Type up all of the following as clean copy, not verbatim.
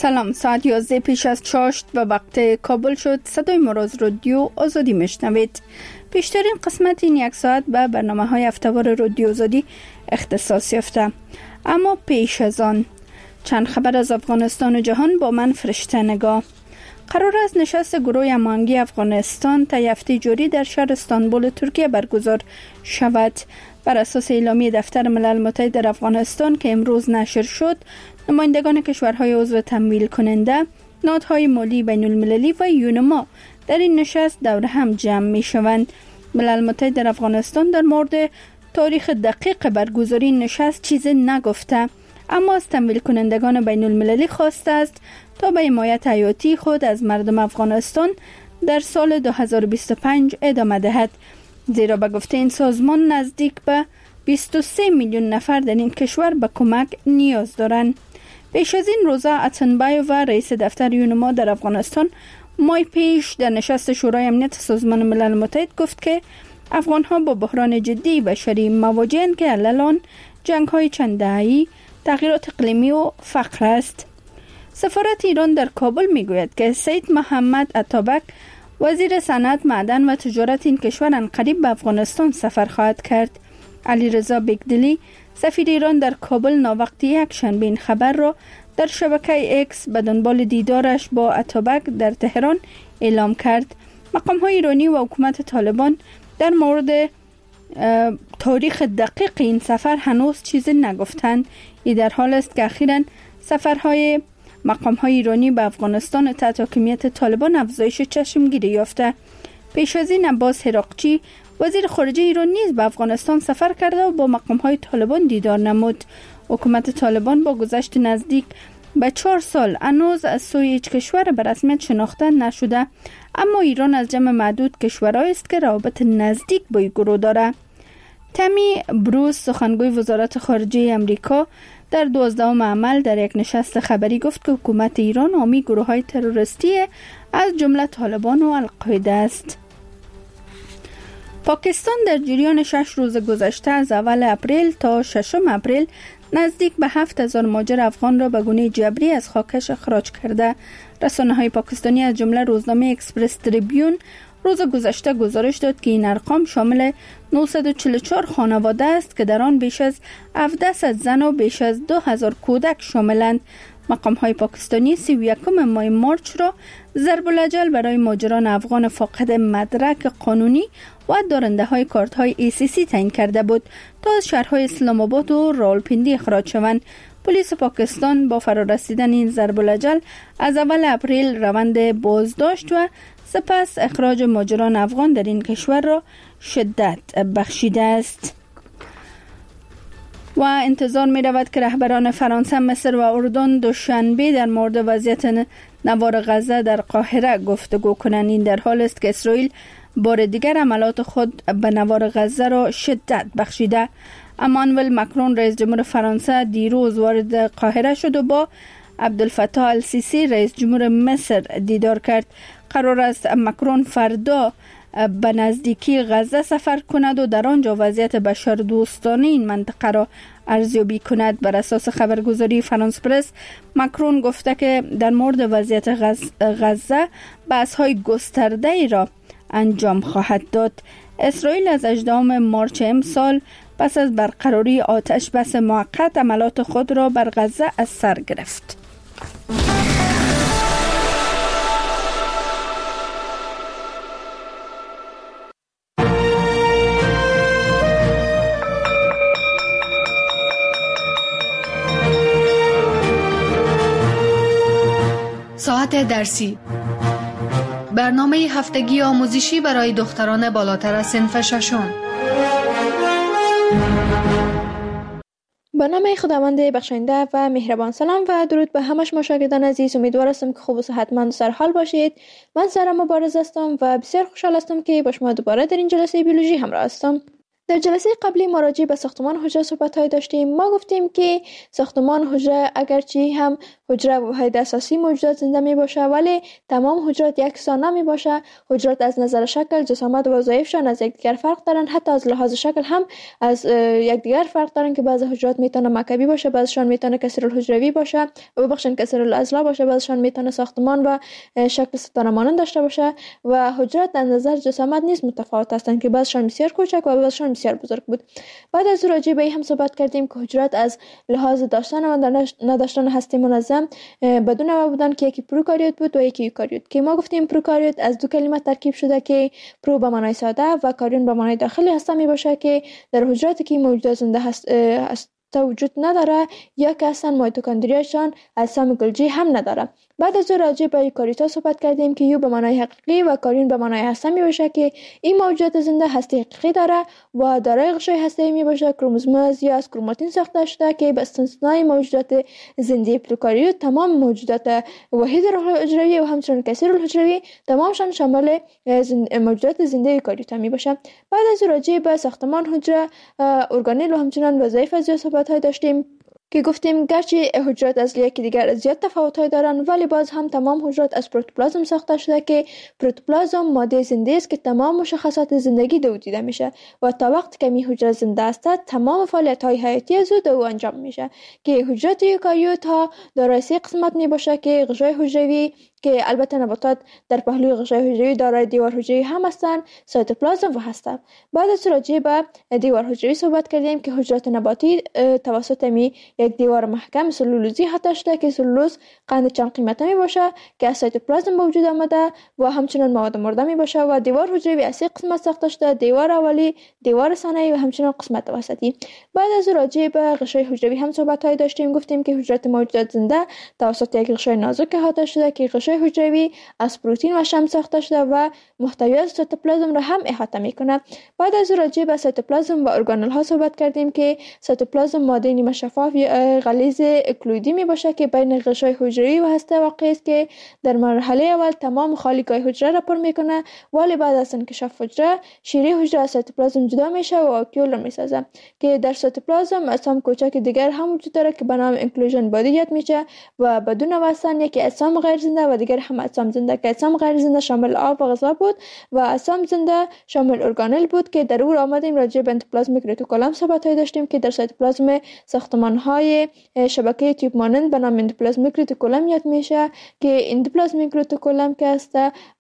سلام، ساعت 11 پیش از چاشت و وقت کابل شد. صدای ما را از رادیو آزادی میشنوید. پیشترین قسمت این یک ساعت به برنامه های هفته‌وار رادیو آزادی اختصاص یافته. اما پیش از آن چند خبر از افغانستان و جهان با من فرشته نگاه. قرار است نشست گروه هماهنگی افغانستان تا هفته جاری در شهر استانبول ترکیه برگزار شود. بر اساس اعلامیه دفتر ملل متحد در افغانستان که امروز نشر شد، نمایندگان کشورهای عضو تمویل کننده، نهادهای مالی بین المللی و یونما در این نشست دور هم جمع می شوند. ملل متحد در افغانستان در مورد تاریخ دقیق برگزاری نشست چیزی نگفته، اما از تمویل کنندگان بین المللی خواسته است تا به حمایت حیاتی خود از مردم افغانستان در سال 2025 ادامه دهد، زیرا به گفته این سازمان نزدیک به 23 میلیون نفر در این کشور به کمک نیاز دارند. پیش از این روزا اتنبایو و رئیس دفتر یونما در افغانستان ماه پیش در نشست شورای امنیت سازمان ملل متحد گفت که افغانها با بحران جدی بشری مواجهند که علل جنگ‌های چند دهه‌ای، تغییرات اقلیمی و فقر است. سفارت ایران در کابل میگوید که سید محمد عطابک وزیر صنعت، معدن و تجارت این کشور عنقریب به افغانستان سفر خواهد کرد. علیرضا بیگدلی سفیر ایران در کابل ناوقتی یک شنبه این خبر را در شبکه اکس به دنبال دیدارش با عطابک در تهران اعلام کرد. مقام‌های ایرانی و حکومت طالبان در مورد تاریخ دقیق این سفر هنوز چیزی نگفتند. این در حال است که اخیراً سفرهای مقام‌های ایرانی به افغانستان تحت حاکمیت طالبان افزایش چشمگیری یافته. پیش از این عباس هراقچی وزیر خارجه ایران نیز به افغانستان سفر کرده و با مقام‌های طالبان دیدار نمود. حکومت طالبان با گذشت نزدیک به 4 سال هنوز از سوی هیچ کشور به رسمیت شناخته نشده، اما ایران از جمع معدود کشورهایی است که روابط نزدیک با این گروه دارد. تامی بروس سخنگوی وزارت خارجه امریکا در 12ام عمل در یک نشست خبری گفت که حکومت ایران حامی گروه‌های تروریستی از جمله طالبان و القاعده است. پاکستان در جریان 6 روز گذشته از اول اپریل تا 6 اپریل نزدیک به 7000 مهاجر افغان را به گونه جبری از خاکش اخراج کرده. رسانه‌های پاکستانی از جمله روزنامه اکسپرس تریبیون روز گذشته گزارش داد که این ارقام شامل 944 خانواده است که در آن بیش از 1700 زن و بیش از 2000 کودک شاملند. مقام‌های پاکستانی 31 ماه مارچ را ضرب الاجل برای مهاجران افغان فاقد مدرک قانونی و دارنده‌های کارت‌های ACC تعیین کرده بود تا از شهرهای اسلام آباد و راولپیندی اخراج شوند. پلیس پاکستان با فرارسیدن این ضرب الاجل از اول اپریل روند بازداشت و سپس اخراج مهاجران افغان در این کشور را شدت بخشیده است. و انتظار می رود که رهبران فرانسه، مصر و اردن دوشنبه در مورد وضعیت نوار غزه در قاهره گفتگو کنند. این در حال است که اسرائیل بار دیگر حملات خود به نوار غزه را شدت بخشیده. امانوئل مکرون رئیس جمهور فرانسه دیروز وارد قاهره شد و با عبدالفتاح السیسی رئیس جمهور مصر دیدار کرد. قرار است مکرون فردا به نزدیکی غزه سفر کند و در آنجا وضعیت بشردوستانه این منطقه را ارزیابی کند. بر اساس خبرگزاری فرانس پرس، مکرون گفته که در مورد وضعیت غزه بحث‌های گسترده‌ای را انجام خواهد داد. اسرائیل از 18 مارچ امسال پس از برقراری آتش بس موقت حملات خود را بر غزه از سر گرفت. ساعت درسی، برنامه هفتگی آموزشی برای دختران بالاتر از صنف ششم. با نام خداوند بخشنده و مهربان. سلام و درود به همه شما شاگردان عزیز. امیدوار هستم که خوب و صحتمند و سرحال باشید. من سارا مبارز هستم و بسیار خوشحال هستم که با شما دوباره در این جلسه بیولوژی همراه هستم. در جلسه قبلی ما راجع به ساختمان حجره صحبت‌های داشتیم. ما گفتیم که ساختمان حجره اگرچه هم حجره واحد اساسی موجودات زنده می باشه، ولی تمام حجرات یکسان نمی باشه. حجرات از نظر شکل، جسامت و وظایفشان از یکدیگر فرق دارن. حتی از لحاظ شکل هم از یکدیگر فرق دارن که بعضی حجرات میتونه مکعبی باشه، بعضیشان میتونه کسرالحجروی باشه، ببخشید کسرالعضله باشه، بعضیشان میتونه ساختمان و شکل ستاره مانند داشته باشه. و حجرات از نظر جسامت نیز متفاوت هستند که بعضیشان بسیار کوچک و بعضیشان بسیار بزرگ بود. بعد از راجع به این هم صحبت کردیم که حجرات از لحاظ داشتن و نداشتن هسته منظم به دو نوع بودن که یکی پروکاریوت بود و یکی یوکاریوت. که ما گفتیم پروکاریوت از دو کلمه ترکیب شده که پرو به معنای ساده و کاریون به معنای داخلی هسته می باشه که در حجراتی که موجودات زنده هست وجود نداره یا که اصلا میتوکندریاشان اجسام گلجی هم نداره. بعد از راجع به یوکاریوتا صحبت کردیم که یو به معنای حقیقی و کاریون به معنای هسته می باشه که این موجودات زنده هسته حقیقی داره و دارای غشای هسته‌ای می باشه. کروموزوم یا از کروماتین ساخته شده که به استثنای موجودات زنده پروکاریوت تمام موجودات وحید حجروی و همچنین کثیرالحجروی تمامشان شامل موجودات زنده یوکاریوتا می باشه. بعد از راجع به ساختمان حجره، ارگانل و همچنین وظایف از صحبت‌های داشتیم که گفتیم گرچه حجرات از یکی دیگر زیاد تفاوت‌های دارن، ولی باز هم تمام حجرات از پروتوپلازم ساخته شده که پروتوپلازم ماده زنده است که تمام مشخصات زندگی دو دیده میشه و تا وقتی که می حجره زنده است تمام فعالیت‌های حیاتی از او انجام میشه. که حجرات یوکاریوت ها دارای سه قسمت می باشه که غشای حجروی که البته نباتات در پهلوی غشای حجروی دارای دیوار حجروی هم هستند، سایتوپلازم و هستند. بعد از راجع به دیوار حجروی صحبت کردیم که حجرات نباتی توسط یک دیوار محکم سلولوزی حتی شده که سلولوز قند چند قیمته می باشه که از سایتوپلازم به وجود آمده و همچنین مواد مرده می باشه و دیوار حجروی از سه قسمت ساخته شده: دیوار اولی، دیوار ثانوی و همچنین قسمت وسطی. بعد از راجع به غشای حجروی هم صحبت‌های داشتیم. گفتیم که حجرات موجودات زنده توسط یک غشای نازک احاطه شده که غشای حجروی از پروتئین و شحم ساخته شده و محتویات سایتوپلازم را هم احاطه میکنه. بعد از راجع به سایتوپلازم و ارگانل ها صحبت کردیم که سایتوپلازم ماده نیمه شفاف یا غلیظ اکلویدی می باشه که بین غشای حجروی و هسته واقع است که در مرحله اول تمام خالیگاه حجره را پر میکنه، ولی بعد از انکشاف حجره شیره حجره از سایتوپلازم جدا میشه و آکیول را میسازه. که در سایتوپلازم اجسام کوچک دیگر هم وجود داره که به نام انکلوژن بادی یاد میشه و بدون واسطه یکی اجسام غیر زنده و دیگر هم اجسام زنده که اجسام غیر زنده شامل آب و غذا بود و اجسام زنده شامل ارگانل بود که در او آمدیم راجع به اندوپلازمیک رتیکولوم صحبت‌های داشتیم که در سایتوپلازم ساختمان‌های شبکه تیوب مانند به نام اندوپلازمیک رتیکولوم یاد میشه که اندوپلازمیک رتیکولوم که است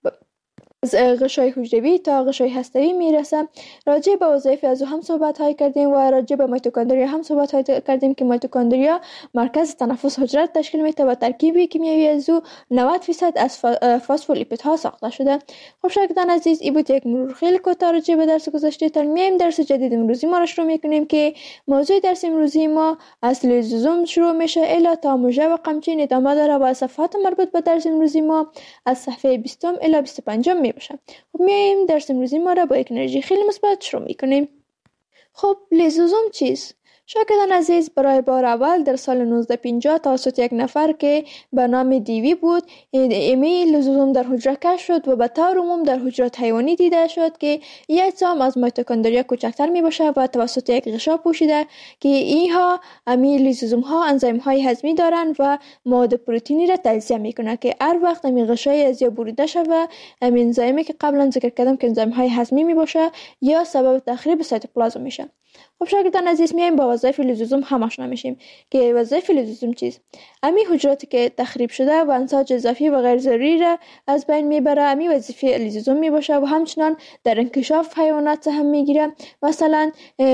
از غشای حجروی تا غشای هسته‌ای میرسه. راجع به وظایف از هم صحبت‌های کردیم و راجع به میتوکندریا هم صحبت‌های کردیم که میتوکندریا مرکز تنفس حجره تشکیل میده و ترکیب کیمیایی از او 90% از فسفولیپیدها ساخته شده. خب شاگردان عزیز، این بود یک مرور خیلی کوتاه راجع به درس گذشته. تا میایم درس جدید امروزی ما را شروع میکنیم که موضوع درس امروزی ما از لیزوزوم شروع میشه الی تا موژه و قمچین ادامه داره و صفحات مربوط به درس امروزی ما از صفحه 20 الی 25 باشه. خب میایم درس امروزی ما را با یک انرژی خیلی مثبت شروع میکنیم. خب لیزوزوم چیست؟ شاگردان عزیز، برای بار اول در سال 1950 توسط یک نفر که به نام دیوی بود ایمی لیزوزوم در حجره کشف شد و به طور عموم در حجرات حیوانی دیده شد که یک اجسام از میتوکندریا کوچکتر می باشه و توسط یک غشا پوشیده که اینها امی لیزوزوم ها انزیم های هضمی دارند و مواد پروتئینی را تجزیه میکنه که هر وقت امی غشای از یا بریده شود امی انزیمی که قبلا ذکر کردم که انزیم های هضمی می باشه یا سبب تخریب سایتوپلازم میشه. خب شاگردان عزیز، میایم با وظایف لیزوزوم هم آشنا میشیم که وظایف لیزوزوم چیست. امی حجراتی که تخریب شده و انساج اضافی و غیر ضروری را از بین میبره امی وظیفه لیزوزوم میباشه و همچنان در انکشاف حیوانات سهم میگیره. مثلا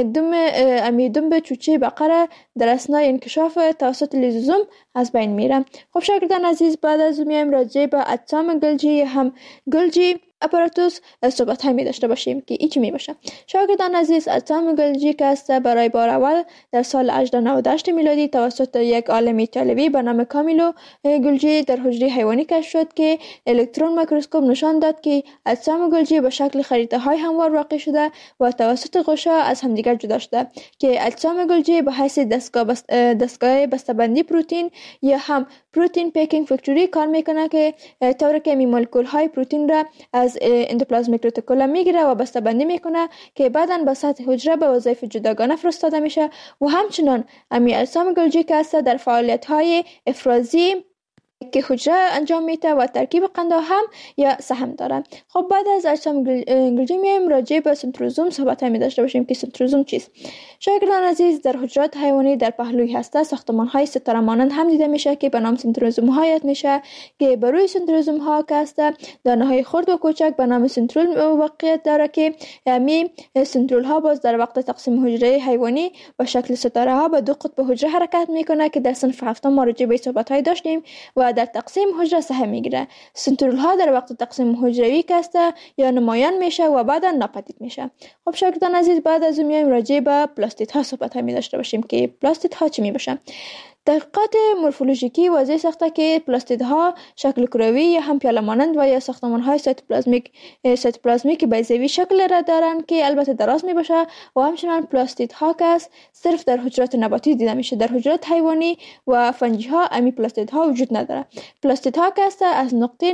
دم چوچه بقره در اثنای انکشاف توسط لیزوزوم از بین میره. خب شاگردان عزیز، بعد از میایم راجع به اجسام گلجی هم گلجی اپاراتوس صحبت همی داشته باشیم که ایچی می باشه. شاگردان عزیز، اجسام گلجی که است برای بار اول در سال 1898 میلادی توسط یک عالم ایتالیایی به نام کامیلو گلجی در حجره حیوانی کشف شد که الکترون میکروسکوپ نشان داد که اجسام گلجی به شکل خریطه های هموار واقع شده و توسط غشا از همدیگر جدا شده که اجسام گلجی به حیث دستگاه بسته‌بندی پروتئین یا هم پروتئین پیکینگ فاکتوری کار میکنه که طوری که می مولکول های پروتئین را از اندوپلازمیک رتیکولوم میگیره و بسته‌بندی میکنه که بعداً به سطح حجره به وظایف جداگانه فرستاده میشه و همچنان امی اجسام گلژی که است در فعالیت های افرازی که حجره انجام میده و ترکیب قنده هم یا سهم داره. خب بعد از اجسام گلژی میایم راجع به سنتروزوم صحبت می داشته باشیم که سنتروزوم چیست. شاگردان عزیز، در حجرات حیوانی در پهلوی هسته ساختمان های ستاره مانند هم دیده میشه که به نام سنتروزوم ها یاد میشه که بر روی سنتروزوم ها که است دانه های خرد و کوچک به نام سنترول واقعیت داره که می سنترول ها باز در وقت تقسیم حجره حیوانی به شکل ستاره ها به دو قطب حجره حرکت میکنه که در صنف هفتم ما راجع به صحبت های داشتیم و در تقسیم حجره سهم میگیره. سنترول ها در وقت تقسیم حجروی که است یا نمایان میشه و بعدا ناپدید میشه. خب شاگردان عزیز، بعد از اون میایم راجع به پلاستید ها صحبت می داشته باشیم که پلاستید ها چی می باشن. تحقیقات مورفولوژیکی واضح ساخته که پلاستیدها شکل کروی یا هم پیاله مانند و یا ساختمان‌های سایتوپلازمیک بیضوی شکل را دارند که البته دراز می باشه و همچنان پلاستیدها که صرف در حجرات نباتی دیده میشه. در حجرات حیوانی و فنجی ها امی پلاستیدها وجود نداره. پلاستیدها که از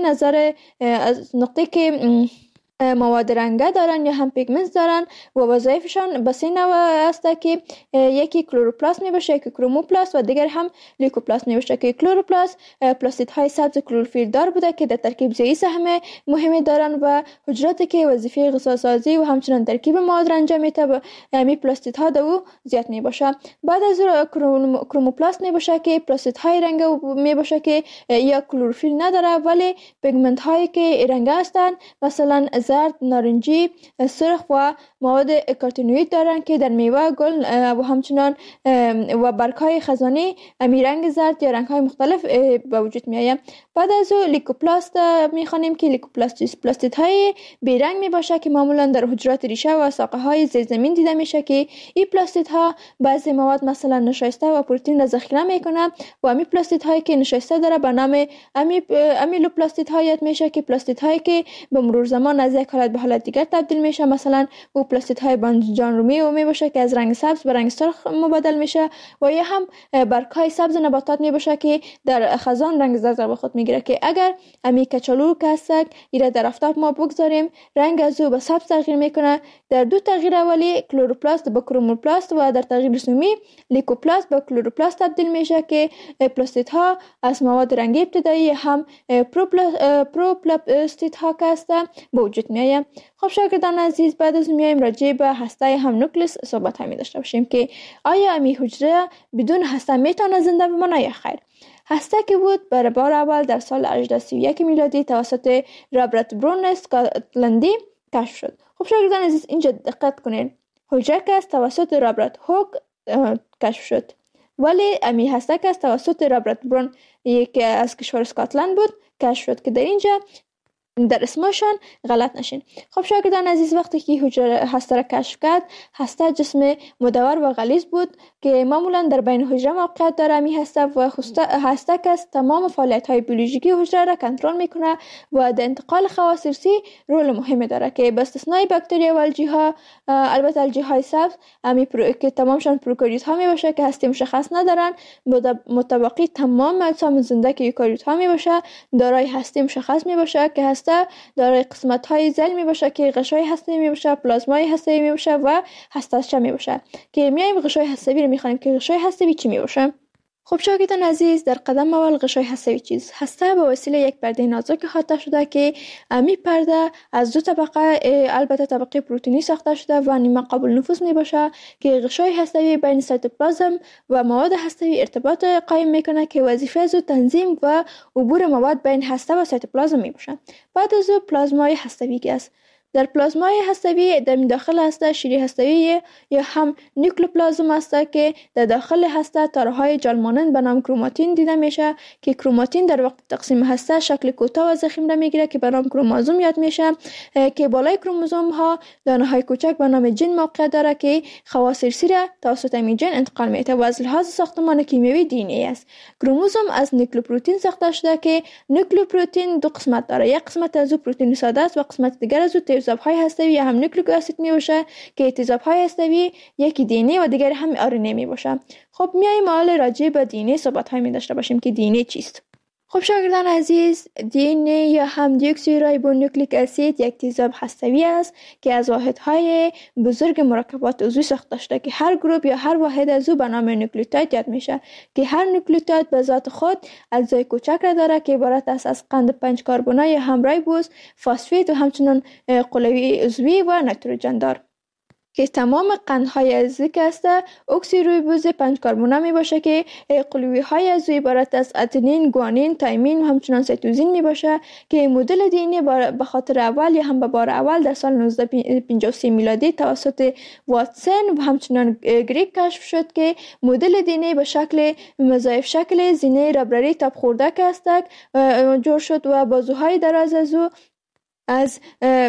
نقطه که مواد رنگه دارن یا هم پیگمنت دارن و وظایفشان به سه نوع است که یکی کلوروپلاست می باشه، یکی کروموپلاست و دیگر هم لیوکوپلاست می باشه. که کلوروپلاست پلاستیدهای سبز کلروفیل دار بوده که در ترکیب زیایی سهم مهمی دارن و حجراتی که وظیفه غذاسازی و همچنان ترکیب مواد را انجام میده و همین پلاستیدها دو زیاد می باشه. بعد از کروموپلاست می باشه که پلاستیدهای رنگ می باشه که یا کلروفیل نداره ولی پیگمنت هایی که رنگ هستن مثلا زرد، نارنجی، سرخ و مواد کارتینوئید دارن که در میوه، گل و همچنان و برگ‌های خزانی امی رنگ زرد یا رنگ‌های مختلف به وجود میآید. بعد از او لیکوپلاست می‌خوانیم که لیکوپلاست پلاستیدهای بیرنگ میباشه که معمولا در حجرات ریشه و ساقه‌های زیرزمین دیده میشه که این پلاستیدها بعضی مواد مثلا نشایسته و پروتئین را ذخیره میکنه و امی پلاستیدهایی که نشایسته داره به نام امیلوپلاستیدها یاد میشه که پلاستیدهایی که به مرور زمان از یک حالت به حالت دیگر تبدیل میشه. مثلا او پلاستیدهای بانجان رومی می باشه که از رنگ سبز به رنگ سرخ مبادل میشه و یا هم برگ‌های سبز نباتات می باشه که در خزان رنگ زرد به خود میگیره که اگر امی کچالو کسک ایره در آفتاب ما بگذاریم رنگ از او به سبز تغییر میکنه. در دو تغییر اولی کلوروپلاست به کروموپلاست و در تغییر سومی لیکوپلاست به کلوروپلاست تبدیل میشه که پلاستیدها از مواد رنگی ابتدایی هم پروپلاستیدها که است به وجود میآید. خب شاگردان عزیز، بعد از میایم راجع به هسته هم نوکلئوس صحبت می داشته باشیم که آیا امی حجره بدون هسته میتونه زنده بمانه یا خیر. هسته که بود برای بار اول در سال 1831 میلادی توسط رابرت برون اسکاتلندی کشف شد. خب شاگردان عزیز اینجا دقت کنید، حجره که از توسط رابرت هوک کشف شد ولی امی هسته که از توسط رابرت برون یک از کشور اسکاتلند بود کشف شد که در اینجا در اسمشان غلط نشین. خب شاگردان عزیز، وقتی که حجره هسته را کشف کرد، هسته جسم مدور و غلیظ بود که معمولا در بین حجره موقعیت داره. می هسته که از تمام فعالیت های بیولوژیکی حجره را کنترل میکنه و در انتقال خواص ارثی رول مهمی داره که به استثنای باکتریا و الژی ها، البته الژی های سبز که تمامشان پروکاریوت ها می باشه که هسته مشخص ندارن، متبقی تمام اجسام زنده که یوکاریوت ها می باشه دارای هسته مشخص می باشه که هسته دارای قسمت های ذیل می باشه که غشای هسته می باشه، پلازمای هسته می باشه و هسته‌چه می باشه که میایم غشای هسته‌ای رو میخوانیم که غشای هسته‌ای چی می باشه. خب شاگردان عزیز، در قدم اول غشای هسته‌ای چیز هسته به وسیله یک پرده نازک احاطه شده که امی پرده از دو طبقه البته طبقه پروتئینی ساخته شده و نیمه قابل نفوذ می باشه که غشای هسته‌ای بین سایتوپلازم و مواد هسته‌ای ارتباط قائم میکنه که وظیفه از تنظیم و عبور مواد بین هسته و سایتوپلازم می باشه. بعد از پلازمای هسته‌ای است. در پلازمای هسته‌ای در داخل هسته شیری هسته‌ای یا هم نیوکلوپلازم است که در داخل هسته تاره‌های جال مانند به نام کروماتین دیده میشه که کروماتین در وقت تقسیم هسته شکل کوتاه و ضخیم را میگیره که به نام کروموزوم یاد میشه که بالای کروموزوم ها دانه‌های کوچک به نام ژن موقعیت داره که خواص ارثی را توسط این ژن انتقال میده و از لحاظ ساختمان کیمیایی دی ان ای است. کروموزوم از نیوکلئوپروتئین ساخته شده که نیوکلئوپروتئین دو قسمت داره، یک قسمت از او پروتئین ساده است و قسمت دیگر از او تیزاب‌های هسته‌ای یا هم نوکلیک اسید میباشه که تیزاب‌های هسته‌ای یکی دی و دیگر هم آر ان ای میباشه. خب میایم حالا راجع به دی ان ای صحبت‌های می داشته باشیم که دی ان ای چیست. خب شاگردان عزیز، دی ان ای یا هم دیوکسیریبونوکلیک اسید یک تیزاب هسته‌ای است که از واحدهای بزرگ مرکبات عضوی ساخته شده که هر گروه یا هر واحد از او به نام نوکلیوتید یاد میشه که هر نوکلیوتید به ذات خود اجزای کوچک را داره که عبارت است از قند 5 کربنی یا هم ریبوز، فسفید و همچنین قلوی عضوی و نیتروژن دار که تمام قندهای عضوی که است اکسیریبوز 5 کربنی می باشه که قلوی های عضوی عبارت از اتنین، گوانین، تایمین و همچنین سیتوزین می باشه که مدل دی ان ای به خاطر اول یا هم به بار اول در سال 1953 میلادی توسط واتسون و همچنین گریگ کشف شد که مدل دی ان ای به شکل مضاعف شکل زینه ربرری تاب خورده که است جور شد و بازوهای دراز از او از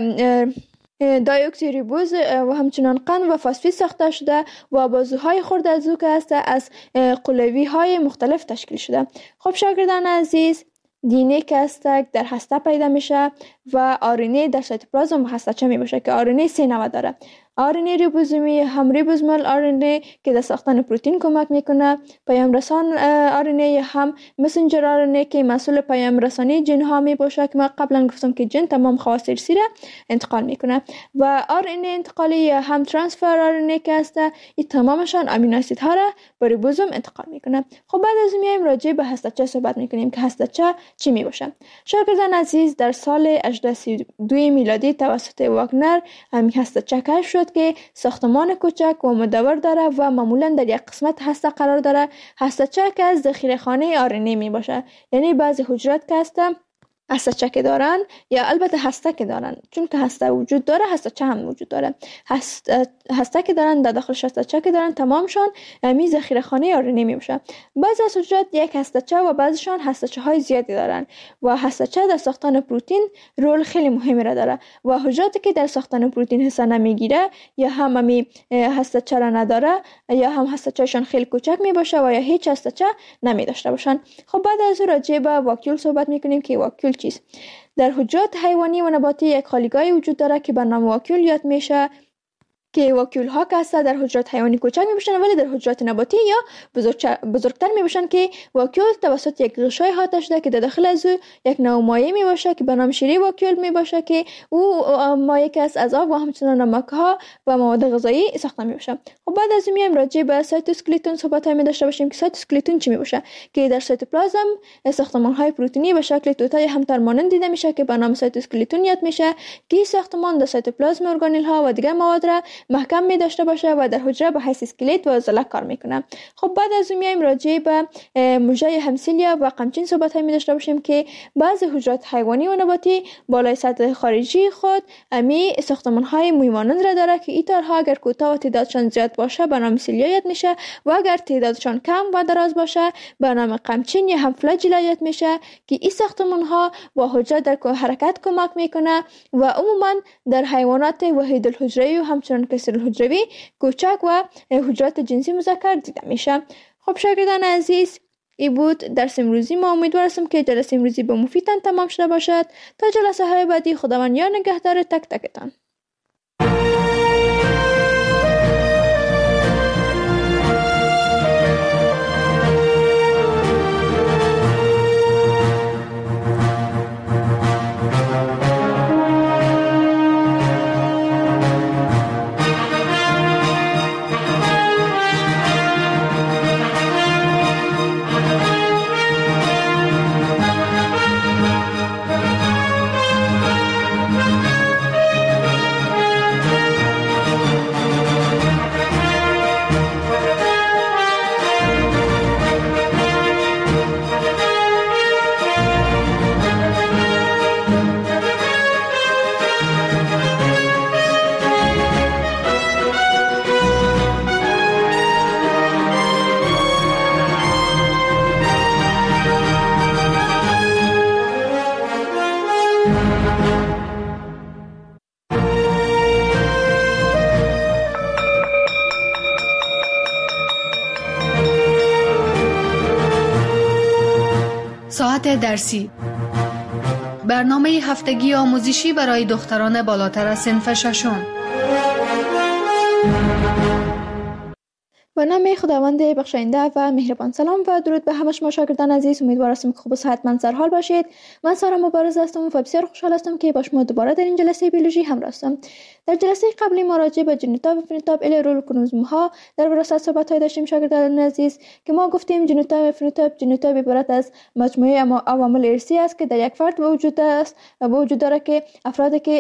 دایوکسیریبوز و همچنان قند و فسفید ساخته شده و بازوهای خرد از او که است از قلوی های مختلف تشکیل شده. خب شاگردان عزیز، دی ان ای که است در هسته پیدا میشه و آر ان ای در سایتوپلازم و هسته‌چه می باشه که آر ان ای 3 نوع داره. آر ان ای ریبوزومی، هم ریبوزومال آر ان ای که در ساختن پروتئین کمک میکنه، پیام رسان آر ان ای هم مسنجر آر ان ای که مسئول پیام رسانی جن ها می باشه که ما قبلا گفتم که جن تمام خواص ارثی را انتقال میکنه و آر ان ای انتقالی هم ترانسفر آر ان ای که است این تمامشان امینو اسید ها را به ریبوزوم انتقال میکنه. خب بعد از میایم راجع به هسته‌چه صحبت میکنیم که هسته‌چه چی می باشه. شاگردان عزیز، در سال 1832 میلادی توسط واگنر همین هسته‌چه کشف شد که ساختمان کوچک و مدور داره و معمولا در یک قسمت هسته قرار داره. هسته‌چه که از ذخیره‌خانه آر ان ای می باشه، یعنی بعضی حجرات که هستن هسته‌چه که دارن یا البته هسته که دارن، چون که هسته وجود داره هسته‌چه هم وجود داره. هسته که دارن در داخل هسته‌چه که دارن تمامشان می ذخیره‌خانه آر ان ای می باشه. بعضی از حجرات یک هسته‌چه و بعضیشان هسته‌چه های زیادی دارن و هسته‌چه در ساختن پروتئین رول خیلی مهمی را داره و حجراتی که در ساختن پروتئین حصه نمیگیره یا هم می هسته‌چه را نداره یا هم هسته‌چهشان خیلی کوچک می باشه و یا هیچ هسته‌چه نمی داشته باشن. خب بعد از راجع به واکیول صحبت میکنیم که واکیول چیست. در حجرات حیوانی و نباتی یک خالیگاهی وجود داره که به نام واکیول یاد میشه که واکیول ها که هستن در حجرات حیوانی کوچک میباشن ولی در حجرات نباتی یا بزرگتر میباشن که واکیول توسط یک غشای احاطه شده که در داخل از او یک نوع مایع میباشه که به نام شیره واکیول میباشه که او مایع که از آب و همچنین نمک ها و مواد غذایی ساخته میباشه. خب بعد از میایم راجع به سایتوسکلتون صحبت های داشته باشیم که سایتوسکلتون چی میباشه که در سایتوپلازم ساختمان های پروتئینی به شکل توتای همتر مانند دیده میشه که به نام سایتوسکلتون یاد میشه که ساختمان در سایتوپلازم ارگانل ها و دیگر مواد را محکم می داشته باشه و در حجره به حیث اسکلت و عضلات کار میکنه. خب بعد از اون میایم راجع به مژه همسیلیا و قمچین صحبت های می داشته باشیم که بعضی حجرات حیوانی و نباتی بالای سطح خارجی خود امی ساختمان های مویمانند را داره که ایتارها اگر کوتاه و تعدادشان زیاد باشه به نام سیلیا یاد میشه و اگر تعدادشان کم و دراز باشه به نام قمچین یا هم فلاجلا یاد میشه که این ساختمان ها با حجره در حرکت کمک میکنه و عموما در حیوانات وحید الحجروی و همچنین کثیر الحجروی کوچک و حجرات جنسی مذکر دیده میشه. خب شاگردان عزیز، ای بود درس امروزی ما. امیدوارم که جلسه امروزی به مفیدتان تمام شده باشد. تا جلسه های بعدی خداوند یار نگهدار تک تکتان. ساعت درسی برنامه هفتگی آموزشی برای دختران بالاتر از صنف ششم. به نام خداوند بخشاینده و مهربان. سلام و درود به همه شما شاگردان عزیز. امیدوار هستم که خوب و صحتمند سر حال باشید. من سارا مبارز هستم و بسیار خوشحال هستم که با شما دوباره در این جلسه بیولوژی همراه هستم. در جلسه قبلی ما راجع به ژنوتایپ و فنوتایپ الی رول کروموزوم ها در وراثت صحبت داشتیم شاگردان عزیز که ما گفتیم ژنوتایپ و فنوتایپ عبارت از مجموعه عوامل ارثی است که در یک فرد وجود است و وجود داره که افرادی که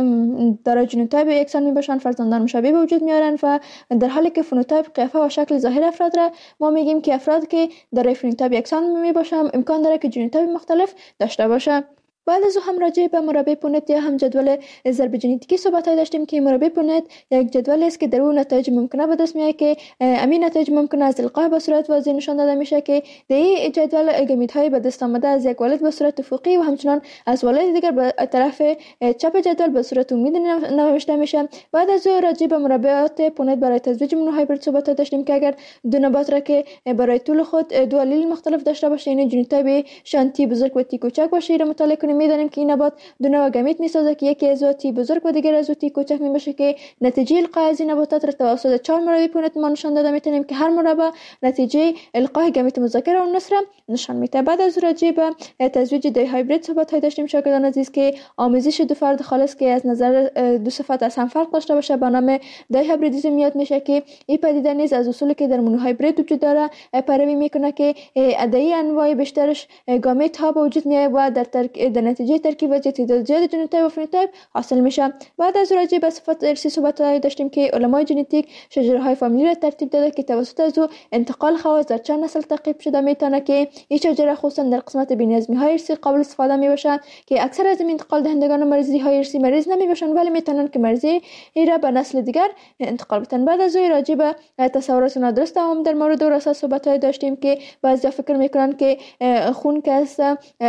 دارای ژنوتایپ یکسان میباشند فرزندان مشابه به وجود میارن و در حالی که فنوتایپ قیافه و شکل ظاهر افراد را ما میگیم که افراد که دارای فنوتایپ یکسان میباشند امکان داره که ژنوتایپ مختلف داشته باشه. بعد از هم راجع به مربع پونت یا هم جدول ضرب ژنتیکی صحبت داشتیم که مربع پونت یک جدول است که در اون نتایج ممکنه به دست میاد که همین نتایج ممکنه از القاح به صورت واضح نشان داده میشه که در این جدول گامیت‌های به دست آمده از یک والد به صورت افقی و همچنان از والد دیگر به طرف چپ جدول به صورت عمودی نوشته میشه. بعد از راجع به مربعات پونت برای تزویج مونوهایبرید صحبت داشتیم که اگر دو نبات را که برای طول خود دو الیل مختلف داشته باشه یعنی ژنوتایپ شانتی بزرگ و تی کوچک باشه را مطالعه کنیم میدانیم که این نبات دو نوع گامیت میسازه که یکی از تی بزرگ و دیگر از تی کوچک میباشه که نتیجه القاء از این نباتات را توسط 4 مربع پونت ما نشان داده میتونیم که هر مربع نتیجه القاء گامیت مذکر و مؤنث را نشان میده. بعد از راجع به تزویج دی هایبرید صحبت داشتیم شاگردان عزیز که آمیزش دو فرد خالص که از نظر دو صفت از هم فرق داشته باشه به نام دی هایبریدیسم یاد میشه که این پدیده نیز از اصولی که در مونوهایبرید وجود داره پیروی میکنه که ادعی انواع بیشترش گامیت ها به وجود میاد و در نتیجه ترکیب وجه تعداد زیاد ژنوتایپ و فنوتایپ حاصل میشه. بعد از راجع به صفات ارثی صحبت داشتیم که علمای ژنتیک شجره های فامیلی را ترتیب داده که توسط از او انتقال خواص در چند نسل تعقیب شده میتونه که این شجره خصوصا در قسمت بی‌نظمی های ارثی قابل استفاده میباشن که اکثر از این انتقال دهندگان مریضی های ارثی مریض نمیباشن ولی میتونن که مریضی را به نسل دیگر انتقال بدن. بعد از راجع به تصورات نادرست عوام در مورد وراثت صحبت داشتیم که بعضیا فکر میکنن که خون که است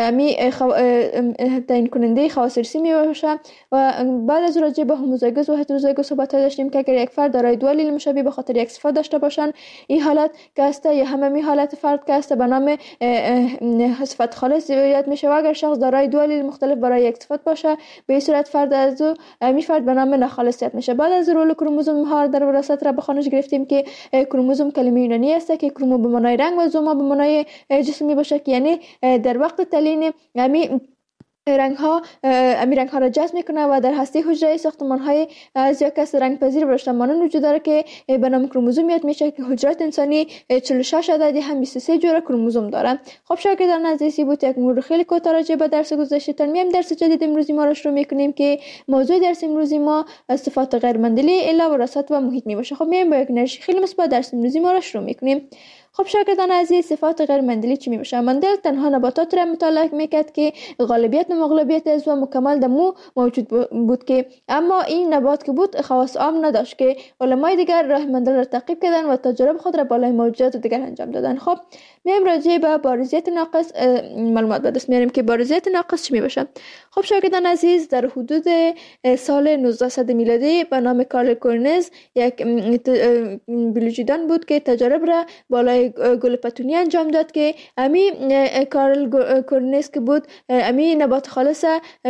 تعیین کننده خواص ارثی میباشه و بعد از راجع به هوموزایگوس و هتروزایگوس صحبت داشتیم که اگر یک فرد دارای دو الیل مشابه به خاطر یک صفت داشته باشن این حالت که است یا هممی حالت فرد که است به نام صفت خالص یاد میشه و اگر شخص دارای دو الیل مختلف برای یک صفت باشه به این صورت فرد از می فرد به نام ناخالصیت میشه. بعد از رول کروموزوم ها در وراثت را به خوانش گرفتیم که کروموزوم کلمه یونانی است که کرومو به معنای رنگ و زوما به معنای جسم میباشه که یعنی در وقت تلین رنگ ها را جذب میکنه و در هسته حجره ساختمان های از یک کس رنگ پذیر و رشته مانند وجود داره که به نام کروموزوم یاد میشه که حجرات انسانی 46 عددی هم 23 جور کروموزوم داره. خب شاگردان عزیزی بود یک مورد خیلی کوتاه راجع به درس گذشته ترمیم درس جدید امروزی ما را شروع میکنیم که موضوع درس امروزی ما صفات غیر مندلی الا وراثت و محیط میباشه. خب میایم با یک انرژی خیلی مثبت درس امروزی ما را شروع میکنیم. خب شاگردان عزیز صفات غیر مندلی چی میباشه؟ مندل تنها نباتات را مطالعه میکرد که غالبیت و مغلوبیت از و مکمل دمو موجود بود که اما این نبات که بود خواص عام نداشت که علمای دیگر راه مندل را تعقیب کردن و تجارب خود را بالای موجودات دیگر انجام دادن. خب میایم راجع به بارزیت ناقص معلومات به دست میاریم که بارزیت ناقص چی میباشه. خب شاگردان عزیز در حدود سال 1900 میلادی به نام کارل کورنز یک بیولوژیدان بود که تجارب را بالای گل پتونی انجام داد که امی کارل کورنز که بود امی نبات خالص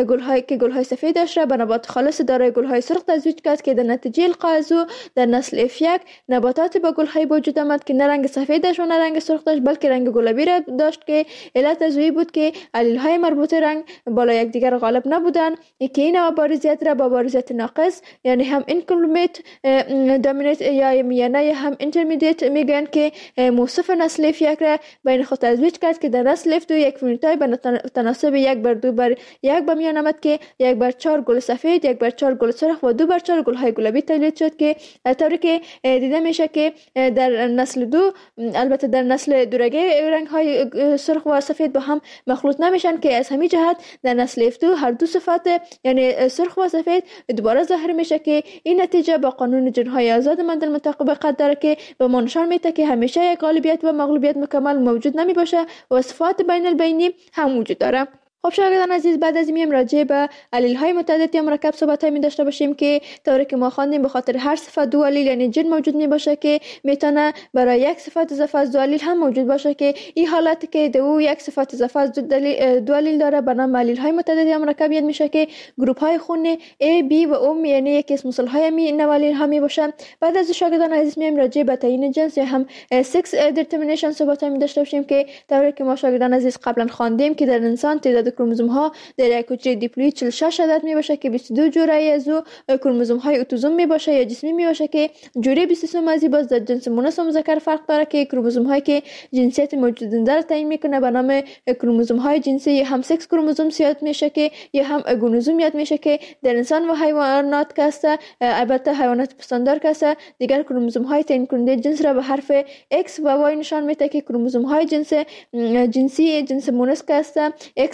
گل‌های سفید داشت را به نبات خالص دارای گل‌های سرخ تزویج کرد که در نتیجه القاء از او در نسل F1 نباتات با گل‌های وجود آمد که نه رنگ سفید داشت و نه رنگ سرخ داشت بلکه رنگ گلابی را داشت که علت از بود که الیل‌های مربوطه رنگ بالا یکدیگر غالب نبودند که این بارزیت را با بارزیت ناقص یعنی هم اینکمپلیت دامینیت یا میانه یا هم اینترمدیت میگن که موصف نسل F1 را بین خود تزویج کرد که در نسل F2 یک فنوتایپ به تناسب 1:2:1 به میان آمد که 1/4 گل سفید 1/4 گل سرخ و 2/4 گل‌های گلابی تولید شد که طوری که دیده میشه که در نسل 2 البته در نسل دورگه رنگ‌های سرخ و سفید با هم مخلوط نمیشن که از همین جهت در نسل F2 هر دو صفت یعنی سرخ و سفید دوباره ظاهر میشه که این نتیجه با قانون جن‌های آزاد مندل مطابقت داره که به ما نشان میده که همیشه یک غالبیت و مغلوبیت مکمل موجود نمی باشه و صفات بین البینی هم وجود داره. خب شاگردان عزیز، بعد از این راجع به علیل های متعدد یا مرکب صحبت می داشته باشیم که طوری که ما خواندیم به خاطر هر صفت دو علیل یعنی جن موجود می باشه که میتونه برای یک صفت اضافه از دو علیل هم موجود باشه که این حالت که دو یک صفت اضافه از دو علیل داره به نام علیل های متعدد یا مرکب یاد میشه که گروپ های خون A B و O یعنی یک اسم مثال های می نوالیل ها می باشه. بعد از شاگردان عزیز میایم راجع به تعیین جنس یا هم سکس دیترمینیشن صحبت می داشته باشیم که طوری که ما شاگردان عزیز قبلا خواندیم که در انسان تعداد کروموزوم ها در یک حجره دیپلوید 46 عدد می باشه که 22 جوره از کروموزوم های اتوزوم می باشه یا جسمی می باشه که جوره 23 از باز در جنس مؤنث و مذکر فرق داره که کروموزوم هایی که جنسیت موجودنده را تعیین میکنه به نام کروموزوم های جنسی یا هم سکس کروموزوم یاد میشه که یا هم گونوزوم یاد میشه که در انسان و حیوانات که است، البته حیوانات پستاندار که است، دیگر کروموزوم های تعیین کننده جنس را به حرف X و Y نشان میده که کروموزوم های جنسی جنس مؤنث که است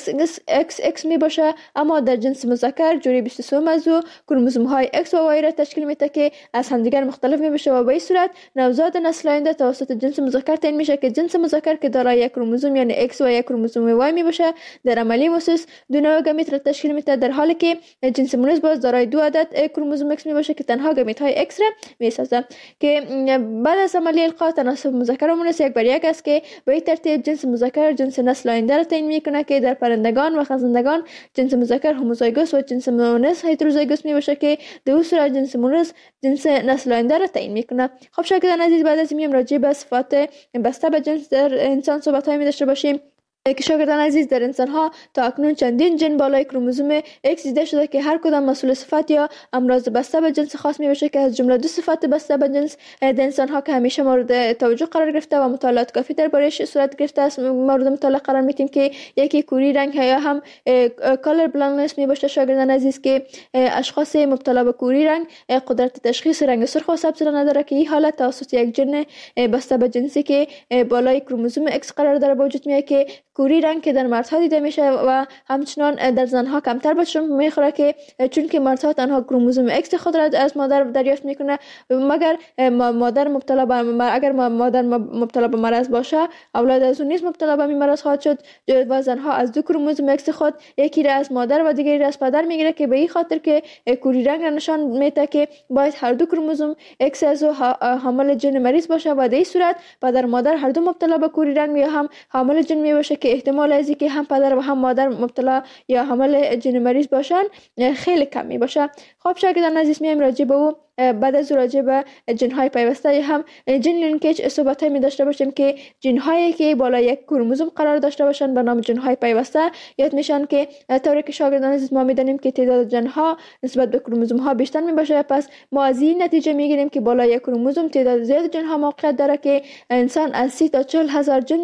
XX می باشه، اما در جنس مذکر جوری 23 از کروموزوم های X و Y را تشکیل میده که از همدیگر مختلف می باشه و به این صورت نوزاد نسل آینده توسط جنس مذکر تعیین میشه که جنس مذکر که دارای یک کروموزوم یعنی X و یک کروموزوم Y می باشه در عملی اساس دو نوع گمیت را تشکیل میده، در حالی که جنس مؤنث باز دارای دو عدد کروموزوم X می باشه که تنها گمیت های X را میسازه که بعد از عملی القا تناسب مذکر و مؤنث یک بر یک است که به این ترتیب جنس مذکر جنس نسل آینده را تعیین میکنه که در پرندگان و خزندگان جنس مذکر هوموزایگوس و جنس مؤنث هتروزایگوس می باشه که در اون صورت جنس مؤنث جنس نسل آینده را تعیین میکنه. خب شاگردان عزیز، بعد از این راجع به صفات بسته به جنس در انسان صحبت های می داشته باشیم که شاگردان عزیز در انسان ها تا اکنون چندین جن بالای کروموزوم X دیده شده که هر کدام مسئول صفت یا امراض بسته به جنس خاص می باشه که از جمله دو صفت بسته به جنس در انسان ها که همیشه مورد توجه قرار گرفته و مطالعات کافی درباره‌اش صورت گرفته است مورد مطالعه قرار میدیم که یکی کوری رنگ یا هم کالر بلایندنس می باشه شاگردان عزیز که اشخاص مبتلا به کوری رنگ قدرت تشخیص رنگ سرخ و سبز را نداره که این حالت توسط یک جن بسته به جنسی که بالای کروموزوم X قرار داره به وجود میاد که کوری رنگ که در مردها دیده میشه و همچنان در زنها کمتر به چشم میخوره که چون که مردها تنها کروموزوم X خود را از مادر دریافت میکنه مگر مادر مبتلا به اگر مادر مبتلا به مرض باشه اولاد از اون نیز مبتلا به مرض خواهد شد و زنها از دو کروموزوم X خود یکی را از مادر و دیگری را از پدر میگیره که به این خاطر که کوری رنگ را نشان میده که باید هر دو کروموزوم X از حامل جن مریض باشه و در این صورت پدر و مادر هر دو مبتلا به کوری رنگ یا هم حامل جن می باشه که احتمال از اینکه هم پدر و هم مادر مبتلا یا حامل جن مریض باشن خیلی کم می باشه. خب شاگردان عزیز میایم راجع به او بعد از راجع به جن‌های پیوسته هم جن لینکیج صحبت می داشته باشیم که جن‌هایی که بالا یک کروموزوم قرار داشته باشند به نام جن‌های پیوسته یاد میشن که طوری که شاگردان عزیز ما میدانیم که تعداد جن‌ها نسبت به کروموزوم ها بیشتر می باشه، پس ما از این نتیجه میگیریم که بالا یک کروموزوم تعداد زیاد جن‌ها موقعیت داره که انسان از 30 تا 40 هزار جن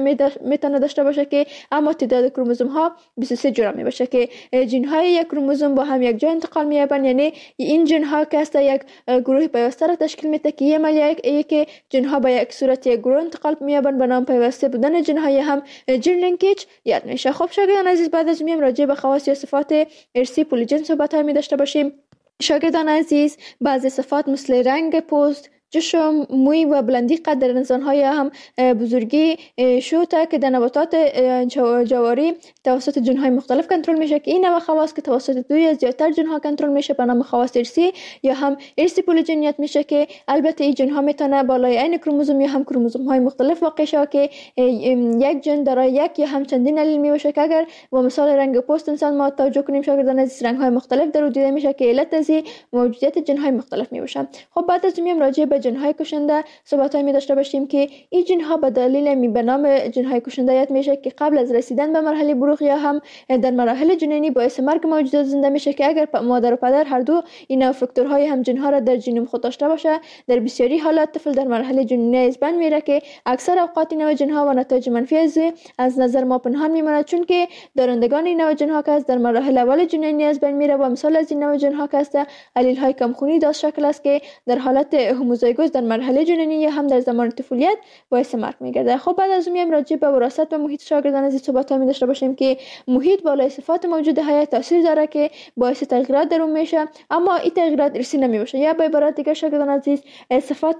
میتونه داشته باشه که اما تعداد کروموزوم ها 23 جوره می باشه که جن‌های یک کروموزوم با هم یک جا انتقال می‌یابند، یعنی این جن‌ها که است یک گروه پیوسته را تشکیل میده که یه ملیه که جن‌ها به یک صورت یک گروه انتقال می‌یابند به نام پیوسته بودن جن‌های هم جن لینکیج یاد میشه. خب شاگردان عزیز بعد از میام راجع به خواص یا صفات ارثی پولیجن صحبت می داشته باشیم. شاگردان عزیز بعضی صفات مثل رنگ پوست، جسم، موی و بلندی قد در انسان‌های هم بزرگی شوته که در نباتات جواری توسط جن‌های مختلف کنترل میشه که این نوع خواص که توسط دو یا زیادتر جن‌ها کنترل میشه به نام خواص ارثی یا هم ارثی پولیجنیت میشه که البته این جن‌ها میتونه بالای عین کروموزوم یا هم کروموزوم‌های مختلف واقع شه که یک جن دارای یک یا هم چندین علیل میشه که اگر با مثال رنگ پوست انسان ما توجه کنیم شاگردان از رنگ‌های مختلف در دیده میشه که علت از موجودیت جن‌های مختلف میشه. خب بعد از میام راجع به جن‌های کشنده صحبت‌های می داشته باشیم که این جن‌ها به دلیل به نام جن‌های کشنده یاد میشه که قبل از رسیدن به مرحله بلوغ یا هم در مراحل جنینی باعث مرگ موجودات زنده میشه که اگر مادر و پدر هر دو این فاکتورهای هم جن‌ها را در ژنوم خود داشته باشه در بسیاری حالات طفل در مرحله جنینی از بین میره که اکثر اوقات این نوع جن‌ها و نتایج منفی از نظر ما پنهان میمونه چون که دارندگان این نوع جن‌ها که در مراحل اول جنینی از بین میره و مثال از این نوع جن‌ها که است علیل‌های کمخونی داشت شکل است که در حالت زایگوز در مرحله جنینی یا هم در زمان طفولیت باعث مرگ میگرده. خب بعد از اون میایم راجع به وراثت و محیط شاگردان عزیز صحبت می داشته باشیم که محیط بالای صفات موجوده های تاثیر داره که باعث تغییرات در اون میشه، اما این تغییرات ارثی نمیشه. یا به عبارت دیگر شاگردان عزیز صفات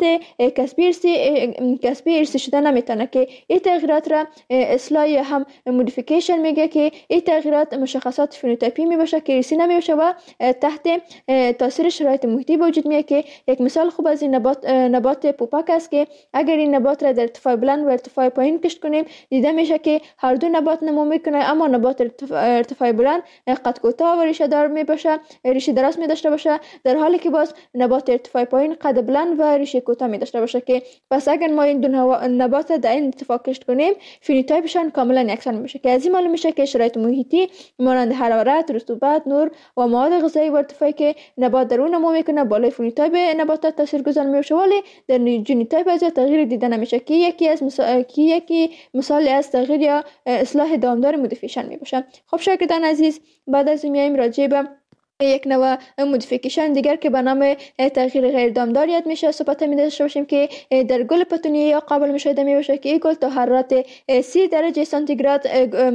کسبی ارثی شده نمیتونه که این تغییرات را اصلاح یا هم مودیفیکیشن میگه که این تغییرات مشخصات فنوتیپی میباشه که ارثی نمیشه و تحت تاثیر شرایط محیطی وجود میاد. که یک مثال خوب از این نبات پوپک است که اگر این نبات را در ارتفاع بلند و ارتفاع پایین کشت کنیم دیده میشه که هر دو نبات نمو میکنه، اما نبات ارتفاع بلند قد کوتاه و ریشه دار میباشه، ریشه دراز می داشته باشه، در حالی که باز نبات ارتفاع پایین قد بلند و ریشه کوتاه می داشته باشه. که پس اگر ما این دو نبات در این ارتفاع کشت کنیم فنوتیپشان کاملا یکسان میشه. که از این معلوم میشه که شرایط محیطی مانند حرارت، رطوبت، نور و مواد غذایی و ارتفاعی که نبات در اون نمو میکنه بالای فنوتیپ نباتات تاثیرگذار میشه، ولی در ژنوتیپ از تغییر دیده نمیشه که یکی مثال از تغییر یا اصلاح دامدار مودیفیکیشن میباشه. خب شاگردان عزیز بعد از این میایم راجع به یک نوع مودیفیکیشن دیگر که به نام تغییر غیر دامدار یاد میشه صحبت می داشته باشیم که در گل پتونیه یا قابل مشاهده می باشه که این گل تا حرارت 30 درجه سانتیگراد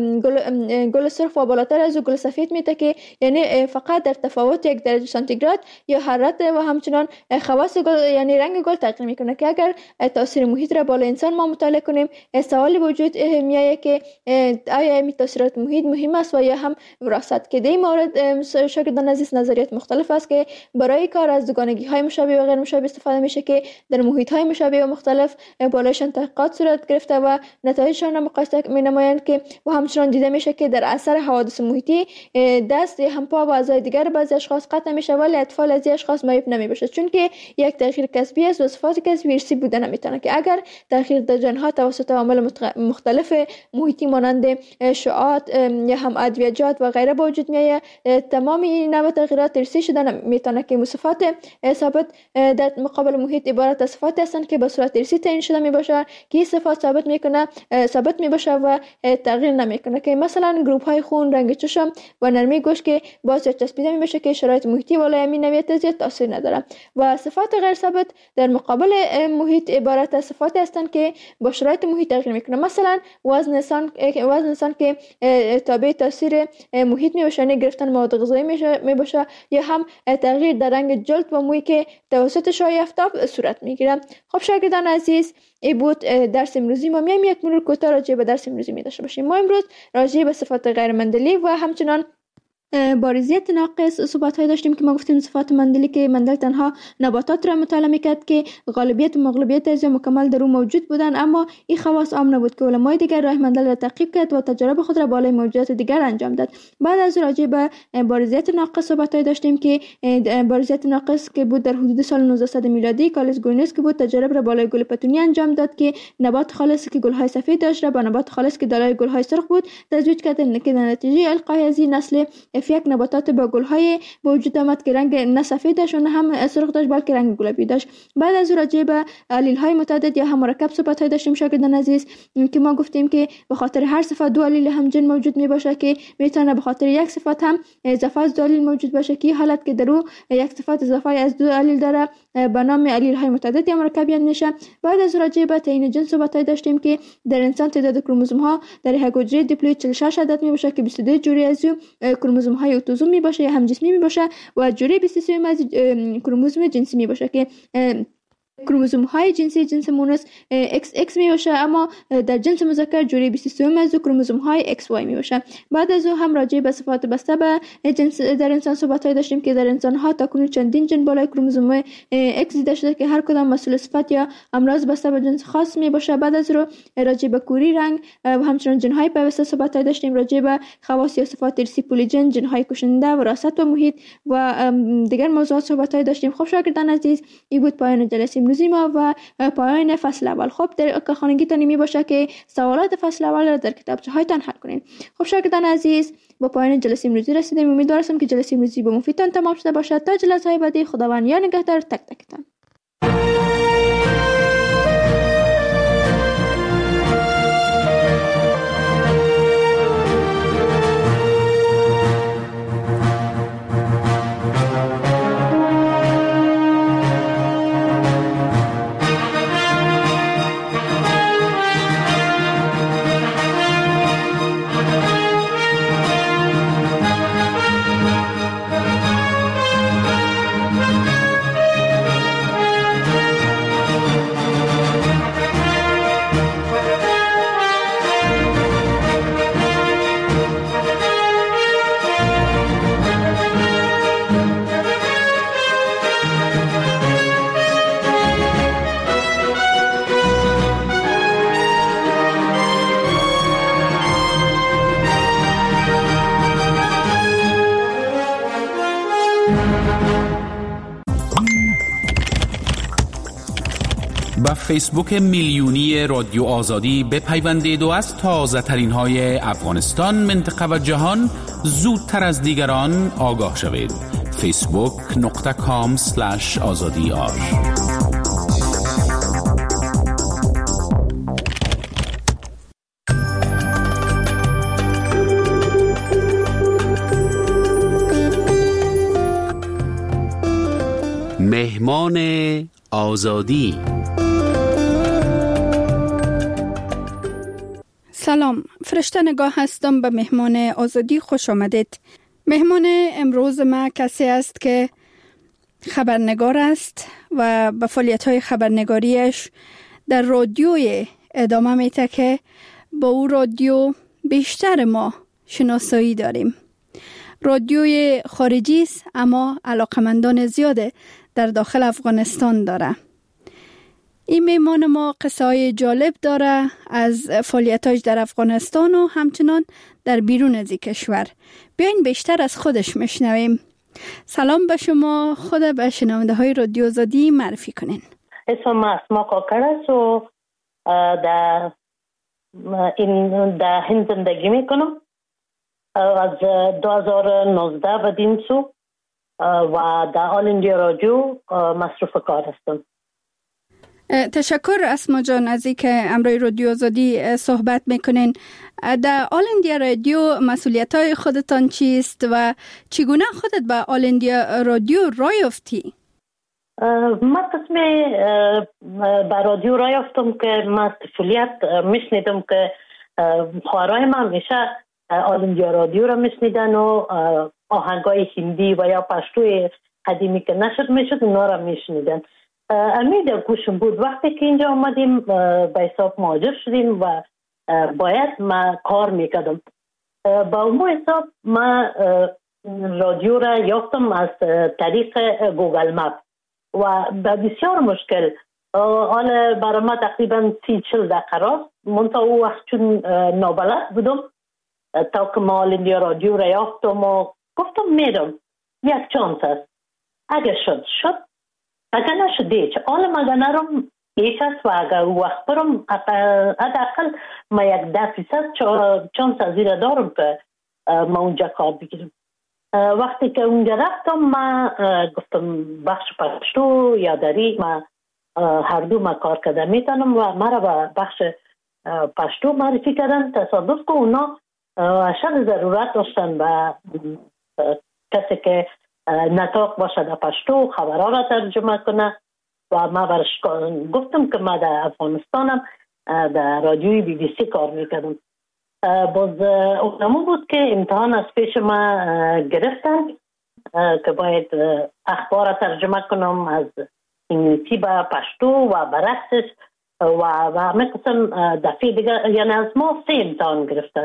گل سرخ و بالاتر از گل سفید میده، که یعنی فقط در تفاوت 1 درجه سانتیگراد یا حرارت و همچنان خواص گل یعنی رنگ گل تغییر میکنه. که اگر تاثیر محیط را بالا انسان ما مطالعه کنیم سوالی وجود میاد که آیا این تاثیرات محیط مهم است و یا هم وراثت. که در این مورد شاگردان عزیز نظریات مختلف است که برای کار از دوگانگی های مشابه و غیر مشابه استفاده میشه که در محیط های مشابه و مختلف بالایشان تحقیقات صورت گرفته و نتایجشان را مقایسه می نمایند. که و همچنان دیده میشه که در اثر حوادث محیطی دست هم پا و اعضای دیگر بعضی اشخاص قطع میشه، ولی اطفال از اشخاص معیوب نمیباشه، چون که یک تغییر کسبی است و صفات کسبی ارثی بوده نمیتونه. که اگر تغییر در ژن‌ها توسط عوامل مختلف محیطی مانند شعاعات یا هم ادویه‌جات و غیره به وجود میاد، تمام این نوع تغییرات ارثی شده میتونه. که صفات ثابت در مقابل محیط عبارت از صفات هستند که به صورت ارثی تعیین شده میباشه، که این صفات ثابت میباشه و تغییر نمیکنه. که مثلا گروپ های خون، رنگ چشم و نرمی گوش که باعث چسبیده میباشه که شرایط محیطی بالای همین نوعیت زیاد تاثیر نداره. و صفات غیر ثابت در مقابل محیط عبارت از صفات هستند که با شرایط محیط تغییر میکنه. مثلا وزن انسان که تابع تاثیر محیط میباشه، یعنی گرفتن مواد غذایی میباشه، یا هم تغییر در رنگ جلد و مویی که توسط شعاع آفتاب صورت میگیره. خب شاگردان عزیز این بود درس امروزی ما. میایم یک مرور کوتاه راجع به درس امروزی می داشته باشیم. ما امروز راجع به صفات غیر مندلی و همچنان بارزیت ناقص صحبت های داشتیم که ما گفتیم صفات مندلی که مندل تنها نباتات را مطالعه میکرد که غالبیت و مغلوبیت از مکمل در اون موجود بودن، اما این خواص عام نبود که علمای دیگر راه مندل را تعقیب کرد و تجارب خود را بالای موجودات دیگر انجام داد. بعد از راجع به بارزیت ناقص صحبت های داشتیم که بارزیت ناقص که بود در حدود سال 1900 میلادی کارلس گوینز که بود تجارب را بالای گل پتونی انجام داد که نبات خالص که گل های سفید داشت را با نبات خالص که دارای گل های سرخ بود تزویج کرد، که در نتیجه القای از این نسل یک نباتات با گل‌های به وجود آمد که رنگ نه سفید داشت و نه هم سرخ داشت بلکه رنگ گلابی داشت. بعد از راجع به علیل‌های متعدد یا هم مرکب صحبت‌های داشتیم شاگردان عزیز که ما گفتیم که به خاطر هر صفت دو علیل همجنس موجود میباشه، که میتونه به خاطر یک صفت هم اضافه از دو علیل موجود باشه، که حالت که در او یک صفت اضافه از دو علیل داره به نام علیل‌های متعدد یا مرکبیت میشه. بعد از راجع به تعیین جنس صحبت‌های داشتیم که در انسان تعداد کروموزوم‌ها در یک حجره دیپلوید 46 عدد میباشه که 22 جوری از کروموزوم‌های اتوزوم میباشه یا هم جسمی میباشه و جوری 23 از کروموزوم جنسی میباشه که کروموزوم های جنسی جنس مونس XX می باشه، اما در جنس مذکر جوری 23 از کروموزوم های XY می باشه. بعد از او هم راجع به صفات بسته به جنس در انسان صحبت های داشتیم که در انسان ها تاکنون چندین جن بالای کروموزوم X دیده شده که هر کدام مسئول صفت یا امراض بسته به جنس خاص می باشه. بعد از رو راجع به کوری، رنگ و همچنین جن های پیوسته صحبت های داشتیم، راجع به خواص یا صفات ارثی پولیجن، جن های کشنده، وراثت و محیط و دیگر موضوعات صحبت های داشتیم. خب شاگردان عزیز این بود پایان جلسه امروزی ما و پایان فصل اول. خب در کارخانگیتان می باشه که سوالات فصل اول را در کتابچه هایتان حل کنید. خب شاگردان عزیز با پایان جلسه امروزی رسیدیم. امیدوارم که جلسه امروزی به مفیدتان تمام شده باشد. تا جلسه های بعدی خداوند یار نگهدار تک تکتان. با فیسبوک میلیونی رادیو آزادی بپیوندید و از تازه ترین های افغانستان، منطقه و جهان زودتر از دیگران آگاه شوید. facebook.com/azadiar. مهمان آزادی. سلام، فرشته نگاه هستم. به مهمان آزادی خوش آمدید. مهمان امروز ما کسی است که خبرنگار است و به فعالیت‌های خبرنگاریش در رادیوی ادامه میده که با او رادیو بیشتر ما شناسایی داریم. رادیوی خارجی است اما علاقمندان زیاده در داخل افغانستان داره. این مهمان ما قصه‌های جالب داره از فعالیتاش در افغانستان و همچنان در بیرون از کشور. بیاین بیشتر از خودش میشنویم. سلام به شما، خود به شنونده های رادیو آزادی معرفی کنین. اسمم اسما کاکر است و در هند زندگی میکنم. از 2019 به دین سو و در آل اندیا رادیو مصروف کار هستم. تشکر اسما جان از اینکه امروی رادیو آزادی صحبت میکنین. در آل اندیا رادیو مسئولیت‌های خودتان چیست و چگونه خودت به آل اندیا رادیو راه یافتی؟ من قسم به رادیو راه یافتم که من طفولیت میشنیدم که خواهرای من همیشه آل اندیا رادیو را میشنیدن و آهنگای هندی و یا پشتوی قدیمی که نشد میشد اونا را میشنیدن. امید گوشم بود. وقتی که اینجا آمدیم به حساب مهاجر شدیم و باید ما کار میکردم. با اون حساب ما رادیو را یافتم از طریق گوگل مپ و به بسیار مشکل. حالا برای ما تقریبا 30-40 دقیقه راست. منطقه او وقت چون نابلد بودم تا که ما آل اندیا رادیو را یافتم و گفتم میرم. یک چانس است. اگر شد اگر نشده چه حالا مگه نرم یک است و اگر وقت برم حداقل ما 10% چانس از این دارم که ما اونجا کار بگیرم. وقتی که اونجا رفتم ما گفتم بخش پشتو یا دری ما هر دو ما کار کرده میتونم و مرا به بخش پشتو معرفی کردن. تصادف که اونا اشد ضرورت داشتن و کسی که نطاق باشه در پشتو خبرها را ترجمه کنه و ما برش گفتم که ما در افغانستانم در رادیوی بی بی سی کار میکردم. باز اونمو بود که امتحان از پیش ما گرفتن که باید اخبار را ترجمه کنم از انگلیسی به پشتو و برعکسش و همه قسم. دفعه دیگه یعنی از ما 3 امتحان گرفتن.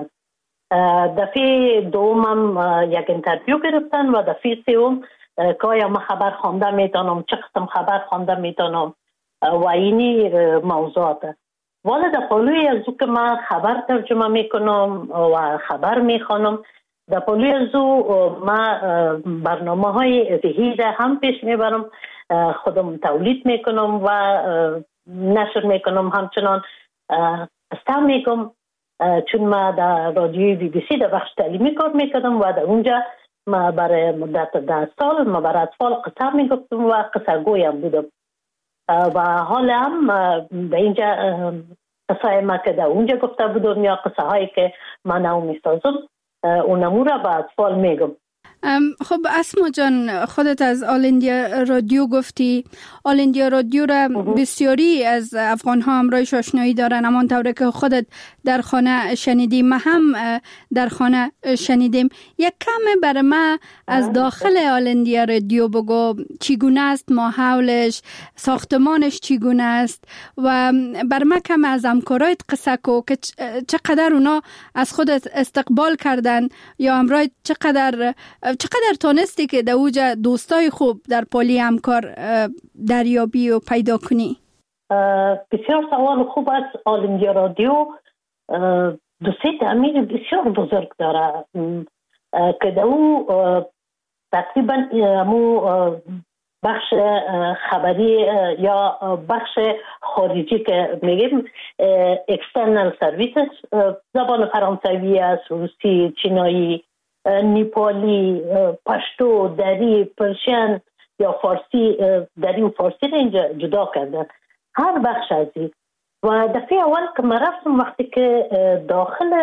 دفعه دومم یک انترویو گرفتن و دفعه سوم که آیا من خبر خوانده میتونم، چه قسم خبر خوانده میتونم و اینی موضوعات. ولی در پالوی از او که من خبر ترجمه میکنم و خبر میخوانم، در پالوی از او من برنامه های ذهی هم پیش میبرم، خودم تولید میکنم و نشر میکنم. همچنان استم میکنم چون ما در رادیوی بی بی سی در بخش تعلیمی کار میکردم و در اونجا ما برای مدت 10 سال ما برای اطفال قصه میگفتم و قصه گویم بودم و حالا هم در اینجا قصه ما که در اونجا گفته بودم یا قصه هایی که من نو میسازم اونمو را به اطفال میگم. خب اسما جان، خودت از آل اندیا رادیو گفتی. آل اندیا رادیو را بسیاری از افغان ها همراهش آشنایی دارن، همانطور که خودت در خانه شنیدیم، ما هم در خانه شنیدیم. یک کم برای ما از داخل آل اندیا رادیو بگو، چگونه است ماحولش، ساختمانش چگونه است و بر ما کم از همکارایت قصه کو که چقدر اونا از خودت استقبال کردن یا همراه چقدر تانستی که در اوجا دوستای خوب در پالی همکار دریابی و پیدا کنی؟ بسیار سوال خوب است. آل اندیا رادیو دوستی تأمین بسیار بزرگ داره که در او تقریبا بخش خبری یا بخش خارجی که میگیم اکسترنال سرویسز، زبان فرانسوی است، روسی، چینایی، نیپالی، پشتو، دری، پرشین یا فارسی، دری و فارسی را اینجا جدا کردن، هر بخش از این. و دفعه اول که من رفتم، وقتی که داخل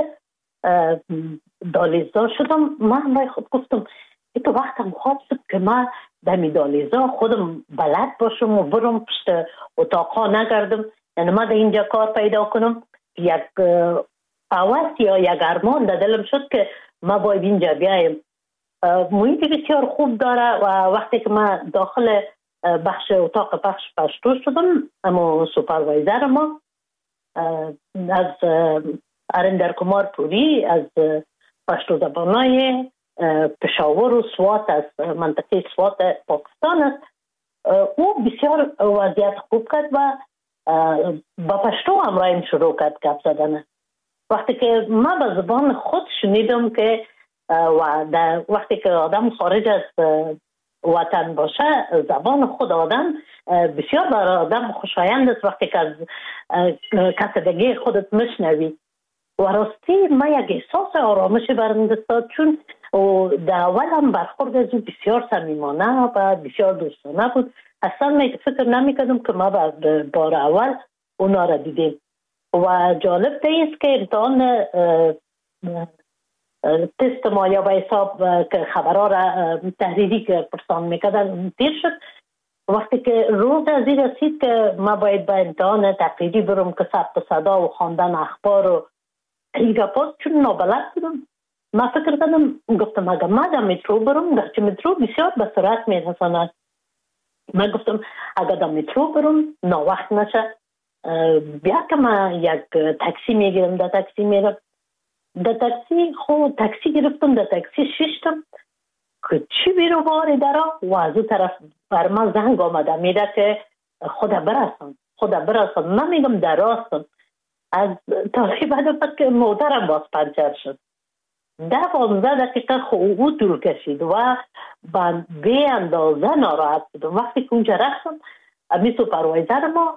دالیزا شدم، من برای خود گفتم تو وقتم خواب شد که من دمی دالیزا خودم بلد باشم و برم پشت اتاقا نگردم، یعنی من در اینجا کار پیدا کنم. یک هوس یا یک ارمان در دلم شد که ما باید اینجا بیایم. محیط بسیار خوب داره و وقتی که من داخل بخش اتاق بخش پشتو شدم، اما سوپروایزر ما از ارندر کمار پوری از پشتو زبانای پشاور و سوات از منطقه سوات پاکستان است، او بسیار وضعیت خوب کرد و با پشتو همراهیم شروع کرد گپ زدن. وقتی که من به زبان خود شنیدم که و وقتی که آدم خارج از وطن باشه، زبان خود آدم بسیار برای آدم خوشایند است وقتی که از کسدگی خودت مشنوی. و راستی من یک احساس آرامش برم دست داد، چون در اول هم برخورد از او بسیار صمیمانه و بسیار دوستانه بود. اصلا فکر نمی‌کردم که ما بار اول اونا را دیدیم. و جالب است که امتحان تست ما یا به حساب که خبرها را تحریری که پرسان میکردن تیر شد. وقتی که روز از این رسید که ما باید به امتحان تقریری برم که ثبت صدا و خواندن اخبار و این گپاست، چون نابلد بودم، ما فکر کردم، گفتم اگر ما در مترو برم، گرچه مترو بسیار به سرعت میرساند، من گفتم اگر در مترو برم ناوقت نشه، بیا که من یک تاکسی میگیرم، در تاکسی میرم. در تاکسی گرفتم، در تاکسی ششتم که چی بیرو باری درا و از اون طرف بر من زنگ آمده میده که خدا برسان. من میگم در راستم. از تاکی بعد که موترم باز پنچر شد. 10-15 دقیقه او طول کشید و به اندازه ناراحت بودم. وقتی که اونجا رفتم، امی سوپروایزر ما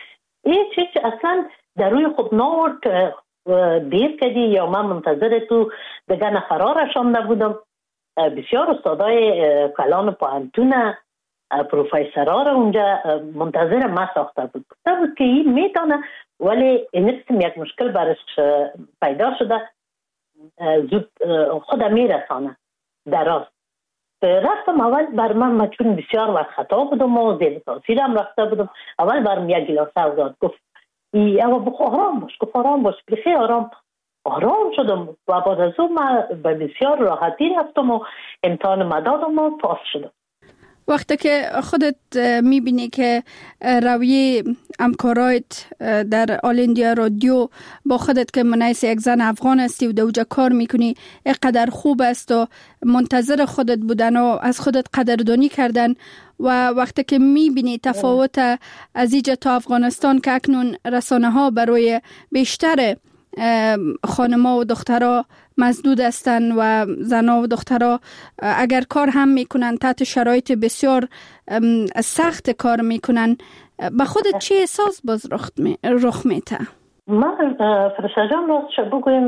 هیچ اصلا در روی خود ناورد که دیر کردی یا من منتظر تو دیگه نفرها رشانده بودم. بسیار استادای کلان پوهنتون پروفیسرها را اونجا منتظر ما ساخته بود. گفته بود که این میتونه، ولی این قسم یک مشکل برش پیدا شده، زود خود میرسانه دراز. رفتم اول بر من چون بسیار وقت خطا بودم و زیر تاثیرم رفته بودم، اول برم یک گلاسه داد، گفت اما بخو آرام باش بخیر آرام شدم و بعد از اون من به بسیار راحتی رفتم و امتحان مدادم و پاس شدم. وقتی که خودت میبینی که رویه همکارایت در آل اندیا رادیو با خودت که منیس یک زن افغان هستی و دوجا کار میکنی اینقدر خوب است و منتظر خودت بودن و از خودت قدردانی کردن، و وقتی که میبینی تفاوت از اینجا تا افغانستان که اکنون رسانه ها برای بیشتر خانما و دخترها مسدود هستن و زنها و دخترها اگر کار هم میکنن تحت شرایط بسیار سخت کار میکنن، به خودت چی احساس باز رخ میته؟ من فرشته جان راستش بگویم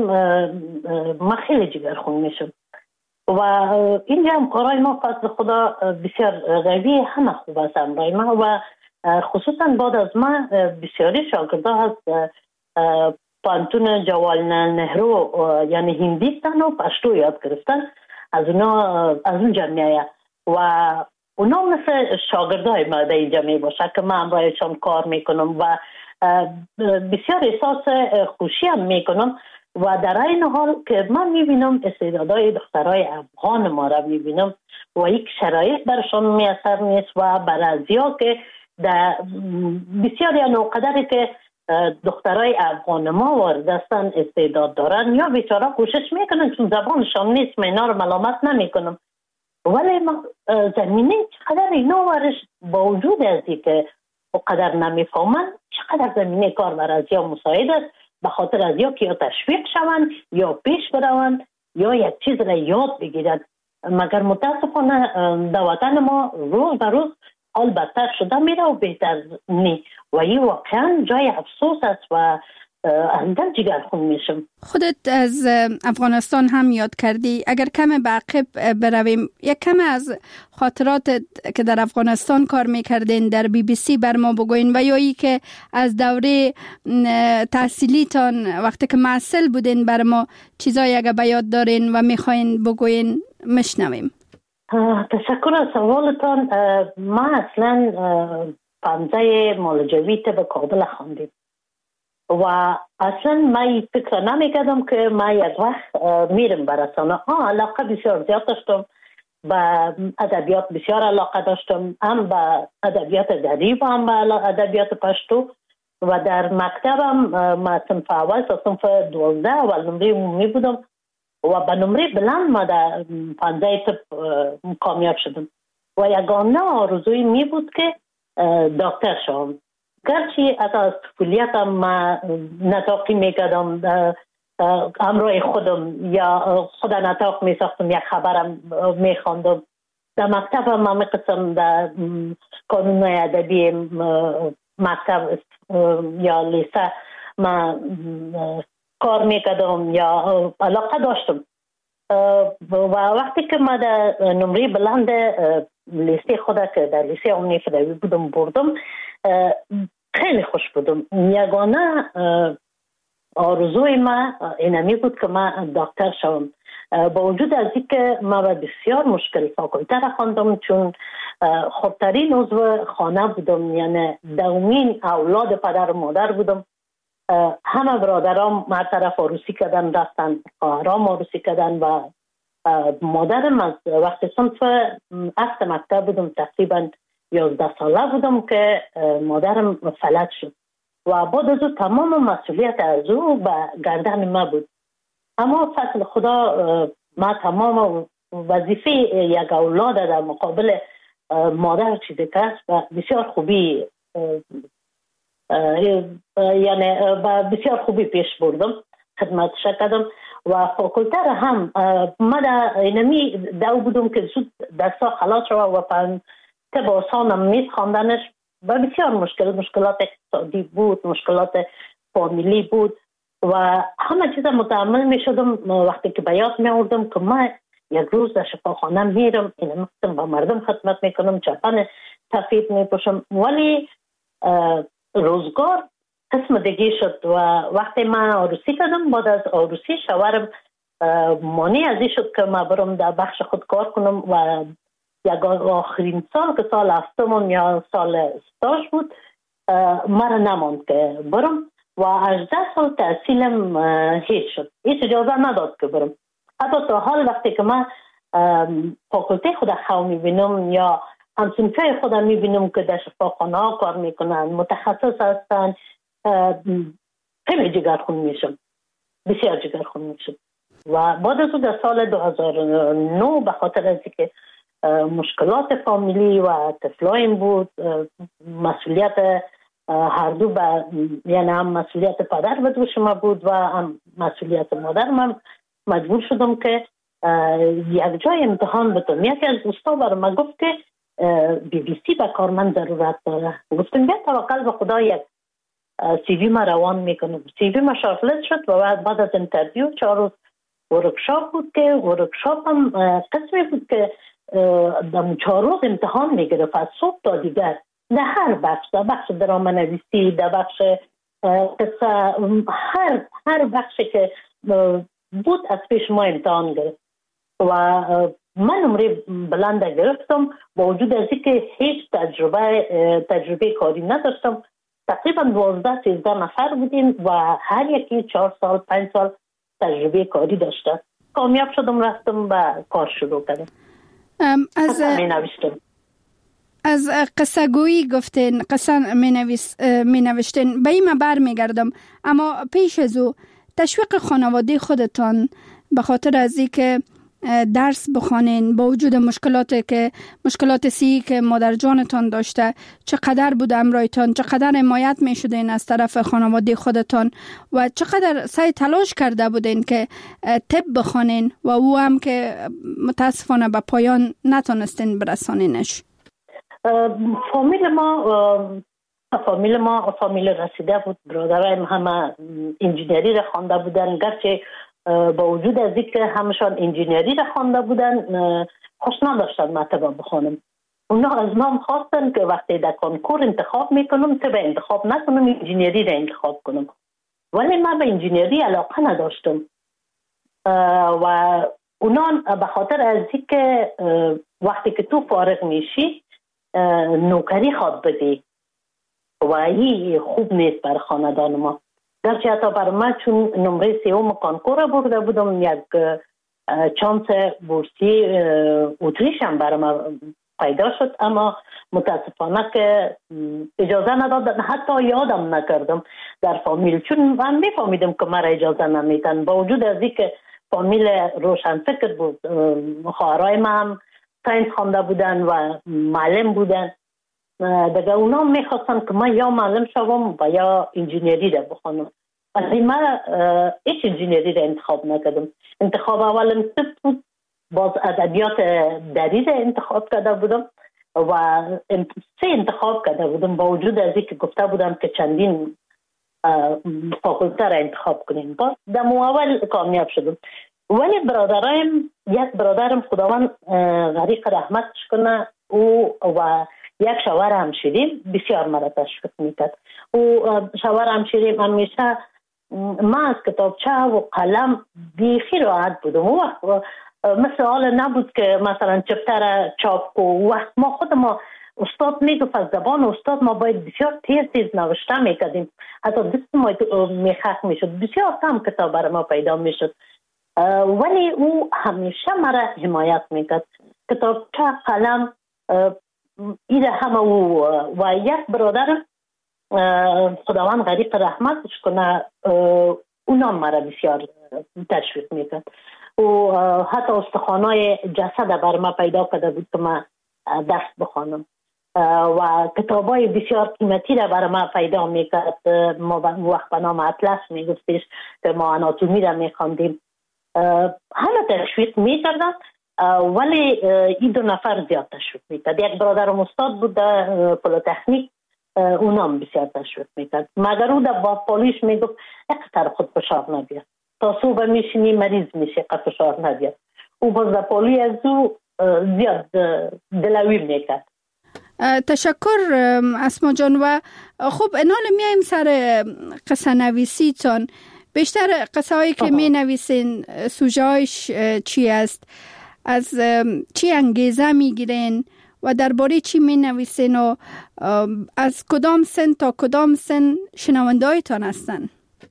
من خیلی جگرخون میشم و اینجا هم کارهای ما فضل خدا بسیار قوی، همه خوب است امرای ما و خصوصا بعد از ما بسیاری شاگرده هست پانتون جواهرلال نهرو یعنی هندیستان و پشتو یاد گرفتن، از اون جمعیه و اونا مثل شاگردای ما در اینجا می باشه که من امرایشان کار میکنم و بسیار احساس خوشی هم میکنم و در این حال که من میبینم استعدادهای دخترای افغان ما را میبینم و یک شرایط برشان میاثر نیست و برازیا که بسیار یا نوقدری که دخترای افغان ما وارد هستن استعداد دارن یا بیچاره کوشش میکنن چون زبانشان نیست، من اینا رو ملامت نمیکنم، ولی زمینه چقدر اینا ورش با وجود ازی که اقدر نمیفهمن چقدر زمینه کار برازیا مساعد است، به خاطر از یا که یا تشویق شوند یا پیش بروند یا یک چیز را یاد بگیرند. مگر متاسفانه در وطن ما روز به روز حال بدتر شده میره و بهتر نی و این واقعا جای افسوس است و اندر جگرخون میشم. خودت از افغانستان هم یاد کردی، اگر کم به عقب برویم یک کم از خاطرات که در افغانستان کار میکردین در BBC بر ما بگوین و یا ای که از دوره تحصیلیتان وقتی که محصل بودین بر ما چیزایی اگر به یاد دارین و میخواین بگوین مشنویم. تشکر از سوالتان. ما اصلا پانزه مالجوی به کابل خواندیم و اصلا ما فکر نمیکردم که ما یک وقت میرم برسانه. علاقه بسیار زیاد داشتم، به ادبیات بسیار علاقه داشتم، هم به ادبیات غریب هم به ادبیات پشتو و در مکتبم ما صنف اول تا صنف 12 اول نمره عمومی بودم و به نمره بلند ما در 15 طب کامیاب شدم و یگانه آرزوی می بود که دکتر شوم. گرچه از طفولیتم ما نطاقی میکردم، همراه خودم یا خود نطاق میساختم، یک خبرم میخواندم. در مکتبم ما میقسم در کانون ادبی مکتب یا لیسه ما کار میکردم یا علاقه داشتم و وقتی که ما در نمره بلند لیسه خود که در لیسه عمومی فدوی بودم بردم، خیلی خوش بودم. یگانه آرزوی ما اینمی بود که ما دکتر شوم. با وجود از اینکه ما بسیار مشکل فاکولته را خواندم، چون خودترین عضو خانه بودم، یعنی دومین اولاد پدر و مادر بودم. همه برادرام هر طرف عروسی کردن رفتن، خواهرام عروسی کردن و مادرم از وقتی صنف 7 مکتب بودم تقریبا 11 ساله بودم که مادرم فلج شد و بعد از او تمام مسئولیت از او به گردن ما بود. اما فضل خدا ما تمام وظیفه یک اولاد در مقابل مادر چیزی که و بسیار خوبی یعنی بسیار خوبی پیش بردم، خدمتش کردم و فاکولته را هم ما در اینمی دو بودم که زود دستا خلاص شد و طب آسانم نیست خواندنش و بسیار مشکلات اقتصادی بود، مشکلات فامیلی بود و همه چیز متحمل می شدم. وقتی که به یاد می آوردم که ما یک روز در شفاخانه میرم، این مقصد با مردم خدمت میکنم، چپن سفید می پوشم، ولی روزگار قسم دیگه شد و وقتی من عروسی کردم، بعد از عروسی شوهرم مانع از این شد که من برم در بخش خود کار کنم و یک آخرین سال که سال 7 یا سال استاژ بود مرا نماند که برم و 18 سال تحصیلم هیچ شد، هیچ اجازه نداد که برم. حتی تا حال وقتی که من فاکولته خود خواه میبینم یا همسنفه خود میبینم که در شفاخانه ها کار میکنن، متخصص هستن، خیلی جگرخون میشم، بسیار جگرخون میشم. و بعد از در سال 2009 به خاطر از که مشکلات فامیلی و طفلایم بود، مسئولیت هر دو یعنی هم مسئولیت پدر به دوش ما بود و هم مسئولیت مادر من مجبور شدم که یک جای امتحان بتونم. یکی از دوستا برای من گفت که BBC به کار من ضرورت داره. گفتم بیا توکل به خدا، یک سی وی ما روان میکنم. سی وی ما شارتلیست شد و بعد از انترویو 4 روز ورکشاپ بود که ورکشاپ هم قسمی بود که در 4 روز امتحان میگرفت از صبح تا دیگر در هر بخش، در بخش درام نویسی، در بخش قصه، هر بخشی که بود از پیش ما امتحان گرفت و من نمره بلند گرفتم با وجود از اینکه هیچ تجربه کاری نداشتم. تقریبا 12-13 نفر بودیم و هر یکی 4 سال 5 سال تجربه کاری داشته. کامیاب شدم، رفتم و کار شروع کردم. از قصه گویی گفتین، قصه می نوشتین، به این بر می گردم. اما پیش از او تشویق خانواده خودتان به خاطر از این که درس بخوانین با وجود مشکلات سی که مادر جانتان داشته، چقدر بود امرایتان، چقدر حمایت می شدین از طرف خانواده خودتان و چقدر سعی تلاش کرده بودین که طب بخوانین و او هم که متاسفانه به پایان نتونستین برسانینش؟ فامیل ما فامیل رسیده بود. برادرایم همه انجینری را خوانده بودن، گرچه با وجود از اینکه همشان انجینری را خوانده بودن خوش نداشتن مطلب بخونم. اونا از ما خواستن که وقتی در کنکور انتخاب میکنم طب انتخاب نکنم، انجینری را انتخاب کنم. ولی من به انجینری علاقه نداشتم و اونا به خاطر از اینکه وقتی که تو فارغ میشی نوکری خواد بدی و این خوب نیست بر خاندان ما. گرچه حتی بر من چون نمره 3 کنکور برده بودم، یک چانس بورسی اتریش هم بر من پیدا شد، اما متاسفانه که اجازه ندادن، حتی یادم نکردم در فامیل، چون من میفهمیدم که مرا اجازه نمیدن. با وجود از اینکه فامیل روشنفکر بود، خواهرای من هم ساینس خوانده بودن و معلم بودن، دیگه اونا میخواستن که من یا معلم شوم و یا انجینری را بخونم. ولی من هیچ انجینری را انتخاب نکردم. انتخاب اولم طب بود، باز ادبیات دری را انتخاب کرده بودم و 3 انتخاب کرده بودم، با وجود از اینکه گفته بودم که چندین فاکولته را انتخاب کنیم. باز در اول کامیاب شدم. ولی یک برادرم خداوند غریق رحمتش کنه، او و یک شوهر همشیریم بسیار مرا تشویق میکرد. او شوهر همشیریم همیشه من از کتابچه و قلم بیخی راحت بودم. او وقت مثل حال نبود که مثلا چپتر چاپ و وقت ما خود ما استاد میگفت از زبان استاد ما باید بسیار تیز نوشته میکردیم، حتی دست ما میخک میشد، بسیار کم کتاب برای ما پیدا میشد. ولی او همیشه مرا حمایت میکرد. کتابچه قلم ایده همه او و یک برادر خداوند غریق رحمتش کنه اونا مرا بسیار تشویق میکرد. و حتی استخوانای جسد بر ما پیدا کرده بود که من درس بخوانم و کتابای بسیار قیمتی را بر ما پیدا میکرد. ما وقت به نام اطلس میگفتیش که ما آناتومی را میخواندیم. همه تشویق میکردن، ولی این 2 نفر زیاد تشویق میکرد. یک برادرم استاد بود در پلیتکنیک، اونام بسیار تشویق میکرد، مگر او در با پالیش میگفت اقتر خود فشار نبید، تا صبح میشینی مریض میشه قد فشار نبید. او باز در پالی از او زیاد دلوی میکرد. تشکر اسما جان. و خب انال میایم سر قصه نویسی تان. بیشتر قصه هایی که می نویسین سوژه هایش چی است؟ از چی انگیزه می گیرین و درباره چی می نویسین و از کدام سن تا کدام سن شنونده هایتان هستن؟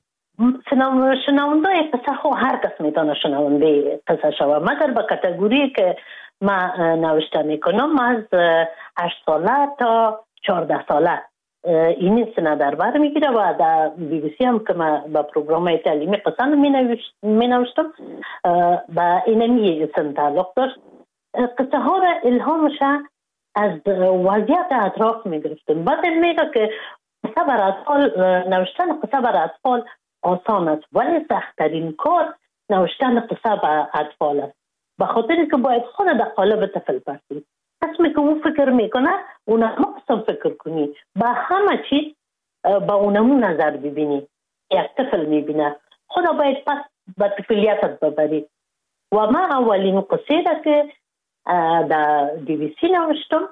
شنونده قصه خو هر کس میتونه شنونده قصه شوه، مگر به کاتگوری که من نوشته میکنم از 8 ساله تا 14 ساله این سنه در بر میگیره و در بی بی سی هم که من با پروگرام تعلیمی قصه می نوشتم با اینمی سن تعلق داشت. قصه ها را الهامش از وضعیت اطراف می گرفتم. بعد میگه که قصه بر اطفال، نوشتن قصه بر اطفال آسان است، ولی سخت‌ترین کار نوشتن قصه بر اطفال است، به خاطر که باید خود در قالب طفل باشی. اسمی که او فکر میکنه اونم قسم فکر کنی، با همه چیز با اونمو نظر ببینی. یک طفل میبینه، خدا باید پس با طفلیتت ببری. و من اولین قصه را که در دی بی سی نوشتم،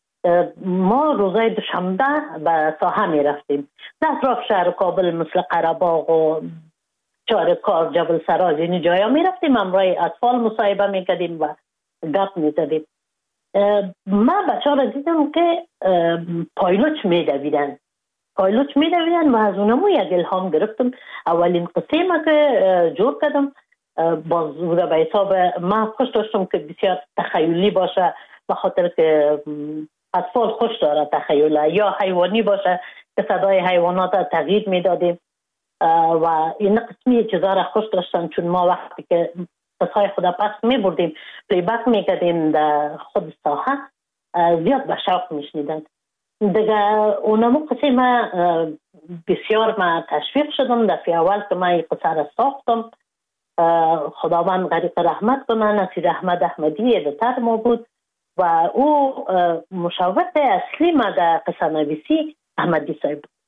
ما روزای دوشنبه به ساحه میرفتیم در اطراف شهر کابل، مثل قره‌باغ و چارکار، جبل سراج، این جایا میرفتیم، همراه اطفال مصاحبه میکردیم و گپ میزدیم. من بچه ها را دیدم که پایلوچ میدویدن و از اونمو یک الهام گرفتم. اولین قصه ما که جور کردم باز به حساب من خوش داشتم که بسیار تخیلی باشه، به خاطر که اطفال خوش داره تخیله، یا حیوانی باشه که صدای حیوانات تغییر میدادیم و این قسمی چیزا را خوش داشتن، چون ما وقتی که قصای خدا پس می بردیم پلی بک می کردیم در خود ساحه، زیاد به شوق می شنیدن دیگه. اونمو قصه ما بسیار ما تشویق شدم. دفعه اول که ما این قصه را ساختم، خداوند غریق رحمت کنه، نصیر احمد احمدی ادیتور ما بود و او مشاور اصلی ما در قصه نویسی احمدی صاحب بود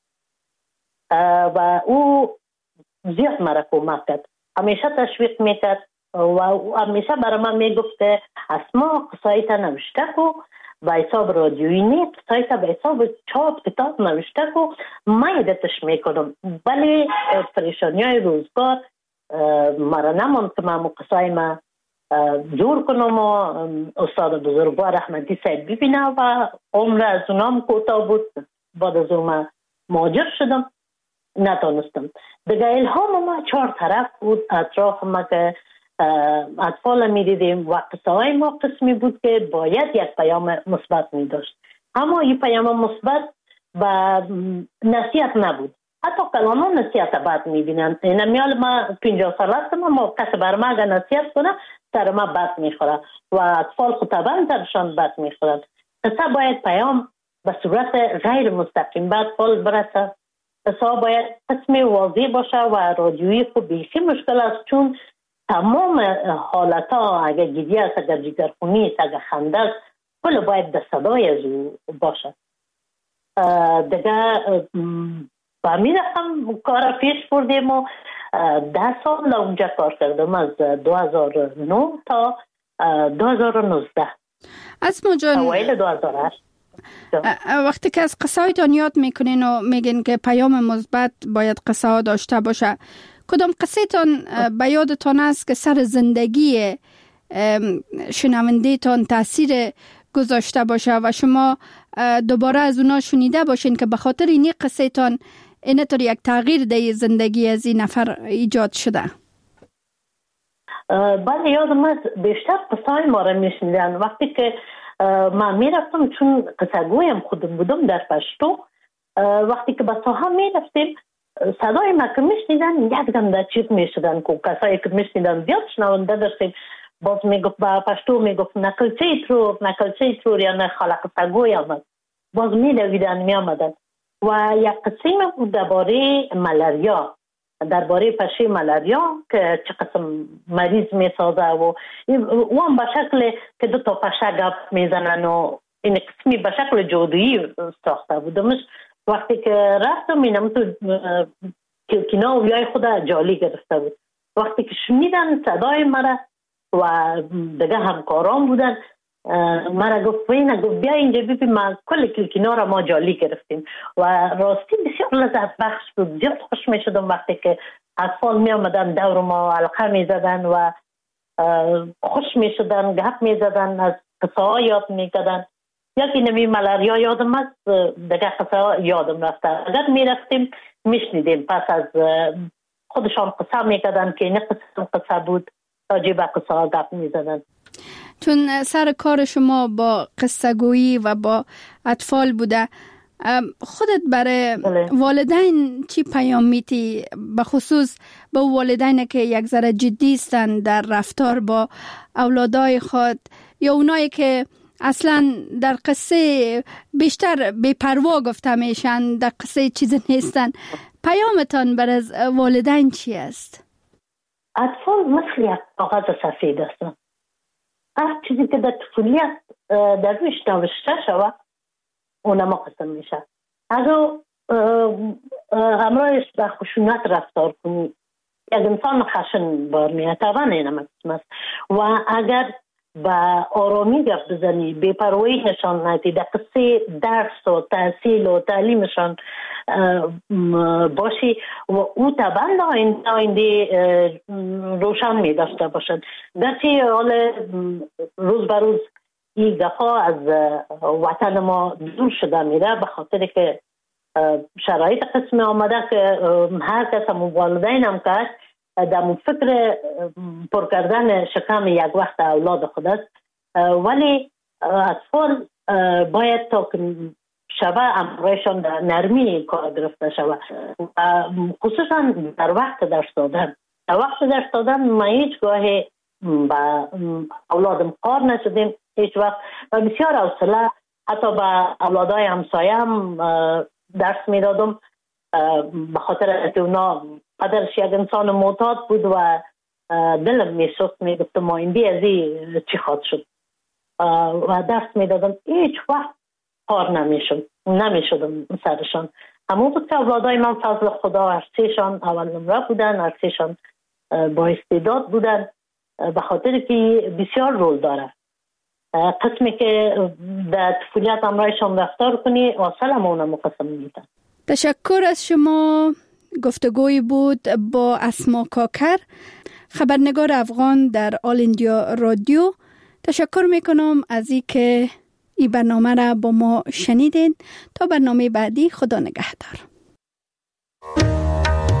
و او زیاد مرا کمک کرد، همیشه تشویق میکرد و همیشه برای من میگفت اسما قصایت نوشته کو و حساب رادیویی نیست، قصایت به حساب چاپ کتاب نوشته کو، من ایدتش میکنم. ولی پریشانی های روزگار مرا نماند که من قصای ما جور کنم و استاد بزرگوار احمدی صاحب ببینه و عمر از اونام کوتاه بود. بعد از اون مهاجر شدم، نتونستم. دیگه الهام ما 4 طرف بود اطراف ما که اطفال می دیدیم و قصه های ما قسمی بود که باید یک پیام مثبت می داشت، اما این پیام مثبت و نصیحت نبود. حتی کلام ها نصیحت بد می بینن. این میال ما 50 سال هستم، اما کسی بر ما اگر نصیحت کنه سر ما بد می خوره و اطفال خطبان سرشان بد می خورد. قصه باید پیام به صورت غیر مستقیم به اطفال برسه. قصه باید قسم واضح باشه و رادیویی خب بیخی مشکل است، چون تمام حالت ها اگر گیری است، اگر جگرخونی است، اگر خنده است، کل باید به صدای از او باشه. دیگه با می رفتم کار پیش بردیم و 10 سال اونجا کار کردم، از 2009 تا 2019. اسما جان، اوایل 2008 وقتی که از قصه هایتان یاد میکنین و میگین که پیام مثبت باید قصه ها داشته باشه، کدام قصه تان به یادتان است که سر زندگی شنونده تان تاثیر گذاشته باشه و شما دوباره از اونا شنیده باشین که به خاطر این قصه تان اینطور یک تغییر در زندگی از این نفر ایجاد شده؟ بله، یادم است بیشتر قصه های ما را میشنیدن. وقتی که من میرفتم، چون قصه گویم خودم بودم در پشتو، وقتی که به ساحه میرفتیم صدای ما که میشنیدن یک دم در چیز میشدن که کسایی که میشنیدن زیاد شنونده داشتیم. باز میگفت با پشتو میگفت نکلچه ترور یا نه خالق قصه گوی آمد، باز میدویدن میامدن. و یک قسم بود درباره ملاریا، درباره پشه ملاریا که چه قسم مریض میسازه و هم به شکل که 2 تا پشه گپ میزنن و این قسمی به شکل جادویی ساخته بودمش. وقتی که رفتم اینم تو کلکینا و بیای خود جالی گرفته بود. وقتی که شنیدن صدای مرا و دیگه همکاران بودن، مرا گفت بیا اینجا ببین، ما کل کلکینا را ما جالی گرفتیم و راستی بسیار لذت بخش بود. زیاد خوش می شدم وقتی که اطفال می آمدن دور ما حلقه می زدن و خوش می شدن، گپ می زدن، از قصه ها یاد می کردن. یکی نمی ملاریا یادم است، دیگه قصه ها یادم رفته. اگر می رفتیم می شنیدیم، پس از خودشان قصه می کردن که این قصه بود، راجع به قصه ها گپ می زدن. چون سر کار شما با قصه گویی و با اطفال بوده، خودت برای والدین چی پیام میتی؟ به خصوص با والدین که یک ذره جدی هستند در رفتار با اولادای خود، یا اونایی که اصلا در قصه بیشتر بی‌پروا گفته میشن، در قصه چیزی نیستن، پیامتان برای والدین چی است؟ اطفال مثل یک کاغذ سفید هستند. هر چیزی که در طفولیت در روش نوشته شود اونما قسم میشه. اگر همراهش به خشونت رفتار کنی، یک انسان خشن بار میاد، طبعا اینم قسم است. و اگر با آرامی گفت بزنی، بی‌پروایی نشان ندی، در قصه درس و تحصیل و تعلیمشان باشی و او طبعا آینده روشن می داشته باشد. گرچه حال روز به روز این دفعه از وطن ما دور شده میره، به خاطر که شرایط قسم آمده که هر کس والدین هم که در فکر پر کردن شکم یک وقت اولاد خود است، ولی اطفال باید تا شبه امرایشان در نرمی کار گرفته شود، خصوصا در وقت درس دادن. در وقت درس دادن ما هیچ گاهی با اولادم کار نشدیم هیچ وقت، و بسیار حوصله حتی با اولادای همسایه هم درس میدادم، به خاطر که اونا پدرش یک انسان معتاد بود و دلم میسوخت، میگفتم آینده از این چی خواهد شد. و درس میدادن هیچ وقت کار نمیشدم سرشان. همون بود که اولادای من فضل خدا هرسیشان اول نمره بودن، هرسیشان با استعداد بودن، به خاطر که بسیار رول داره. قسمی که در طفولیت امرایشان رفتار کنی اصلا همونه مقسم میدن. تشکر از شما. گفتگوی بود با اسما کاکر، خبرنگار افغان در آل اندیا رادیو. تشکر میکنم از این که این برنامه را با ما شنیدین. تا برنامه بعدی، خدا نگهدار.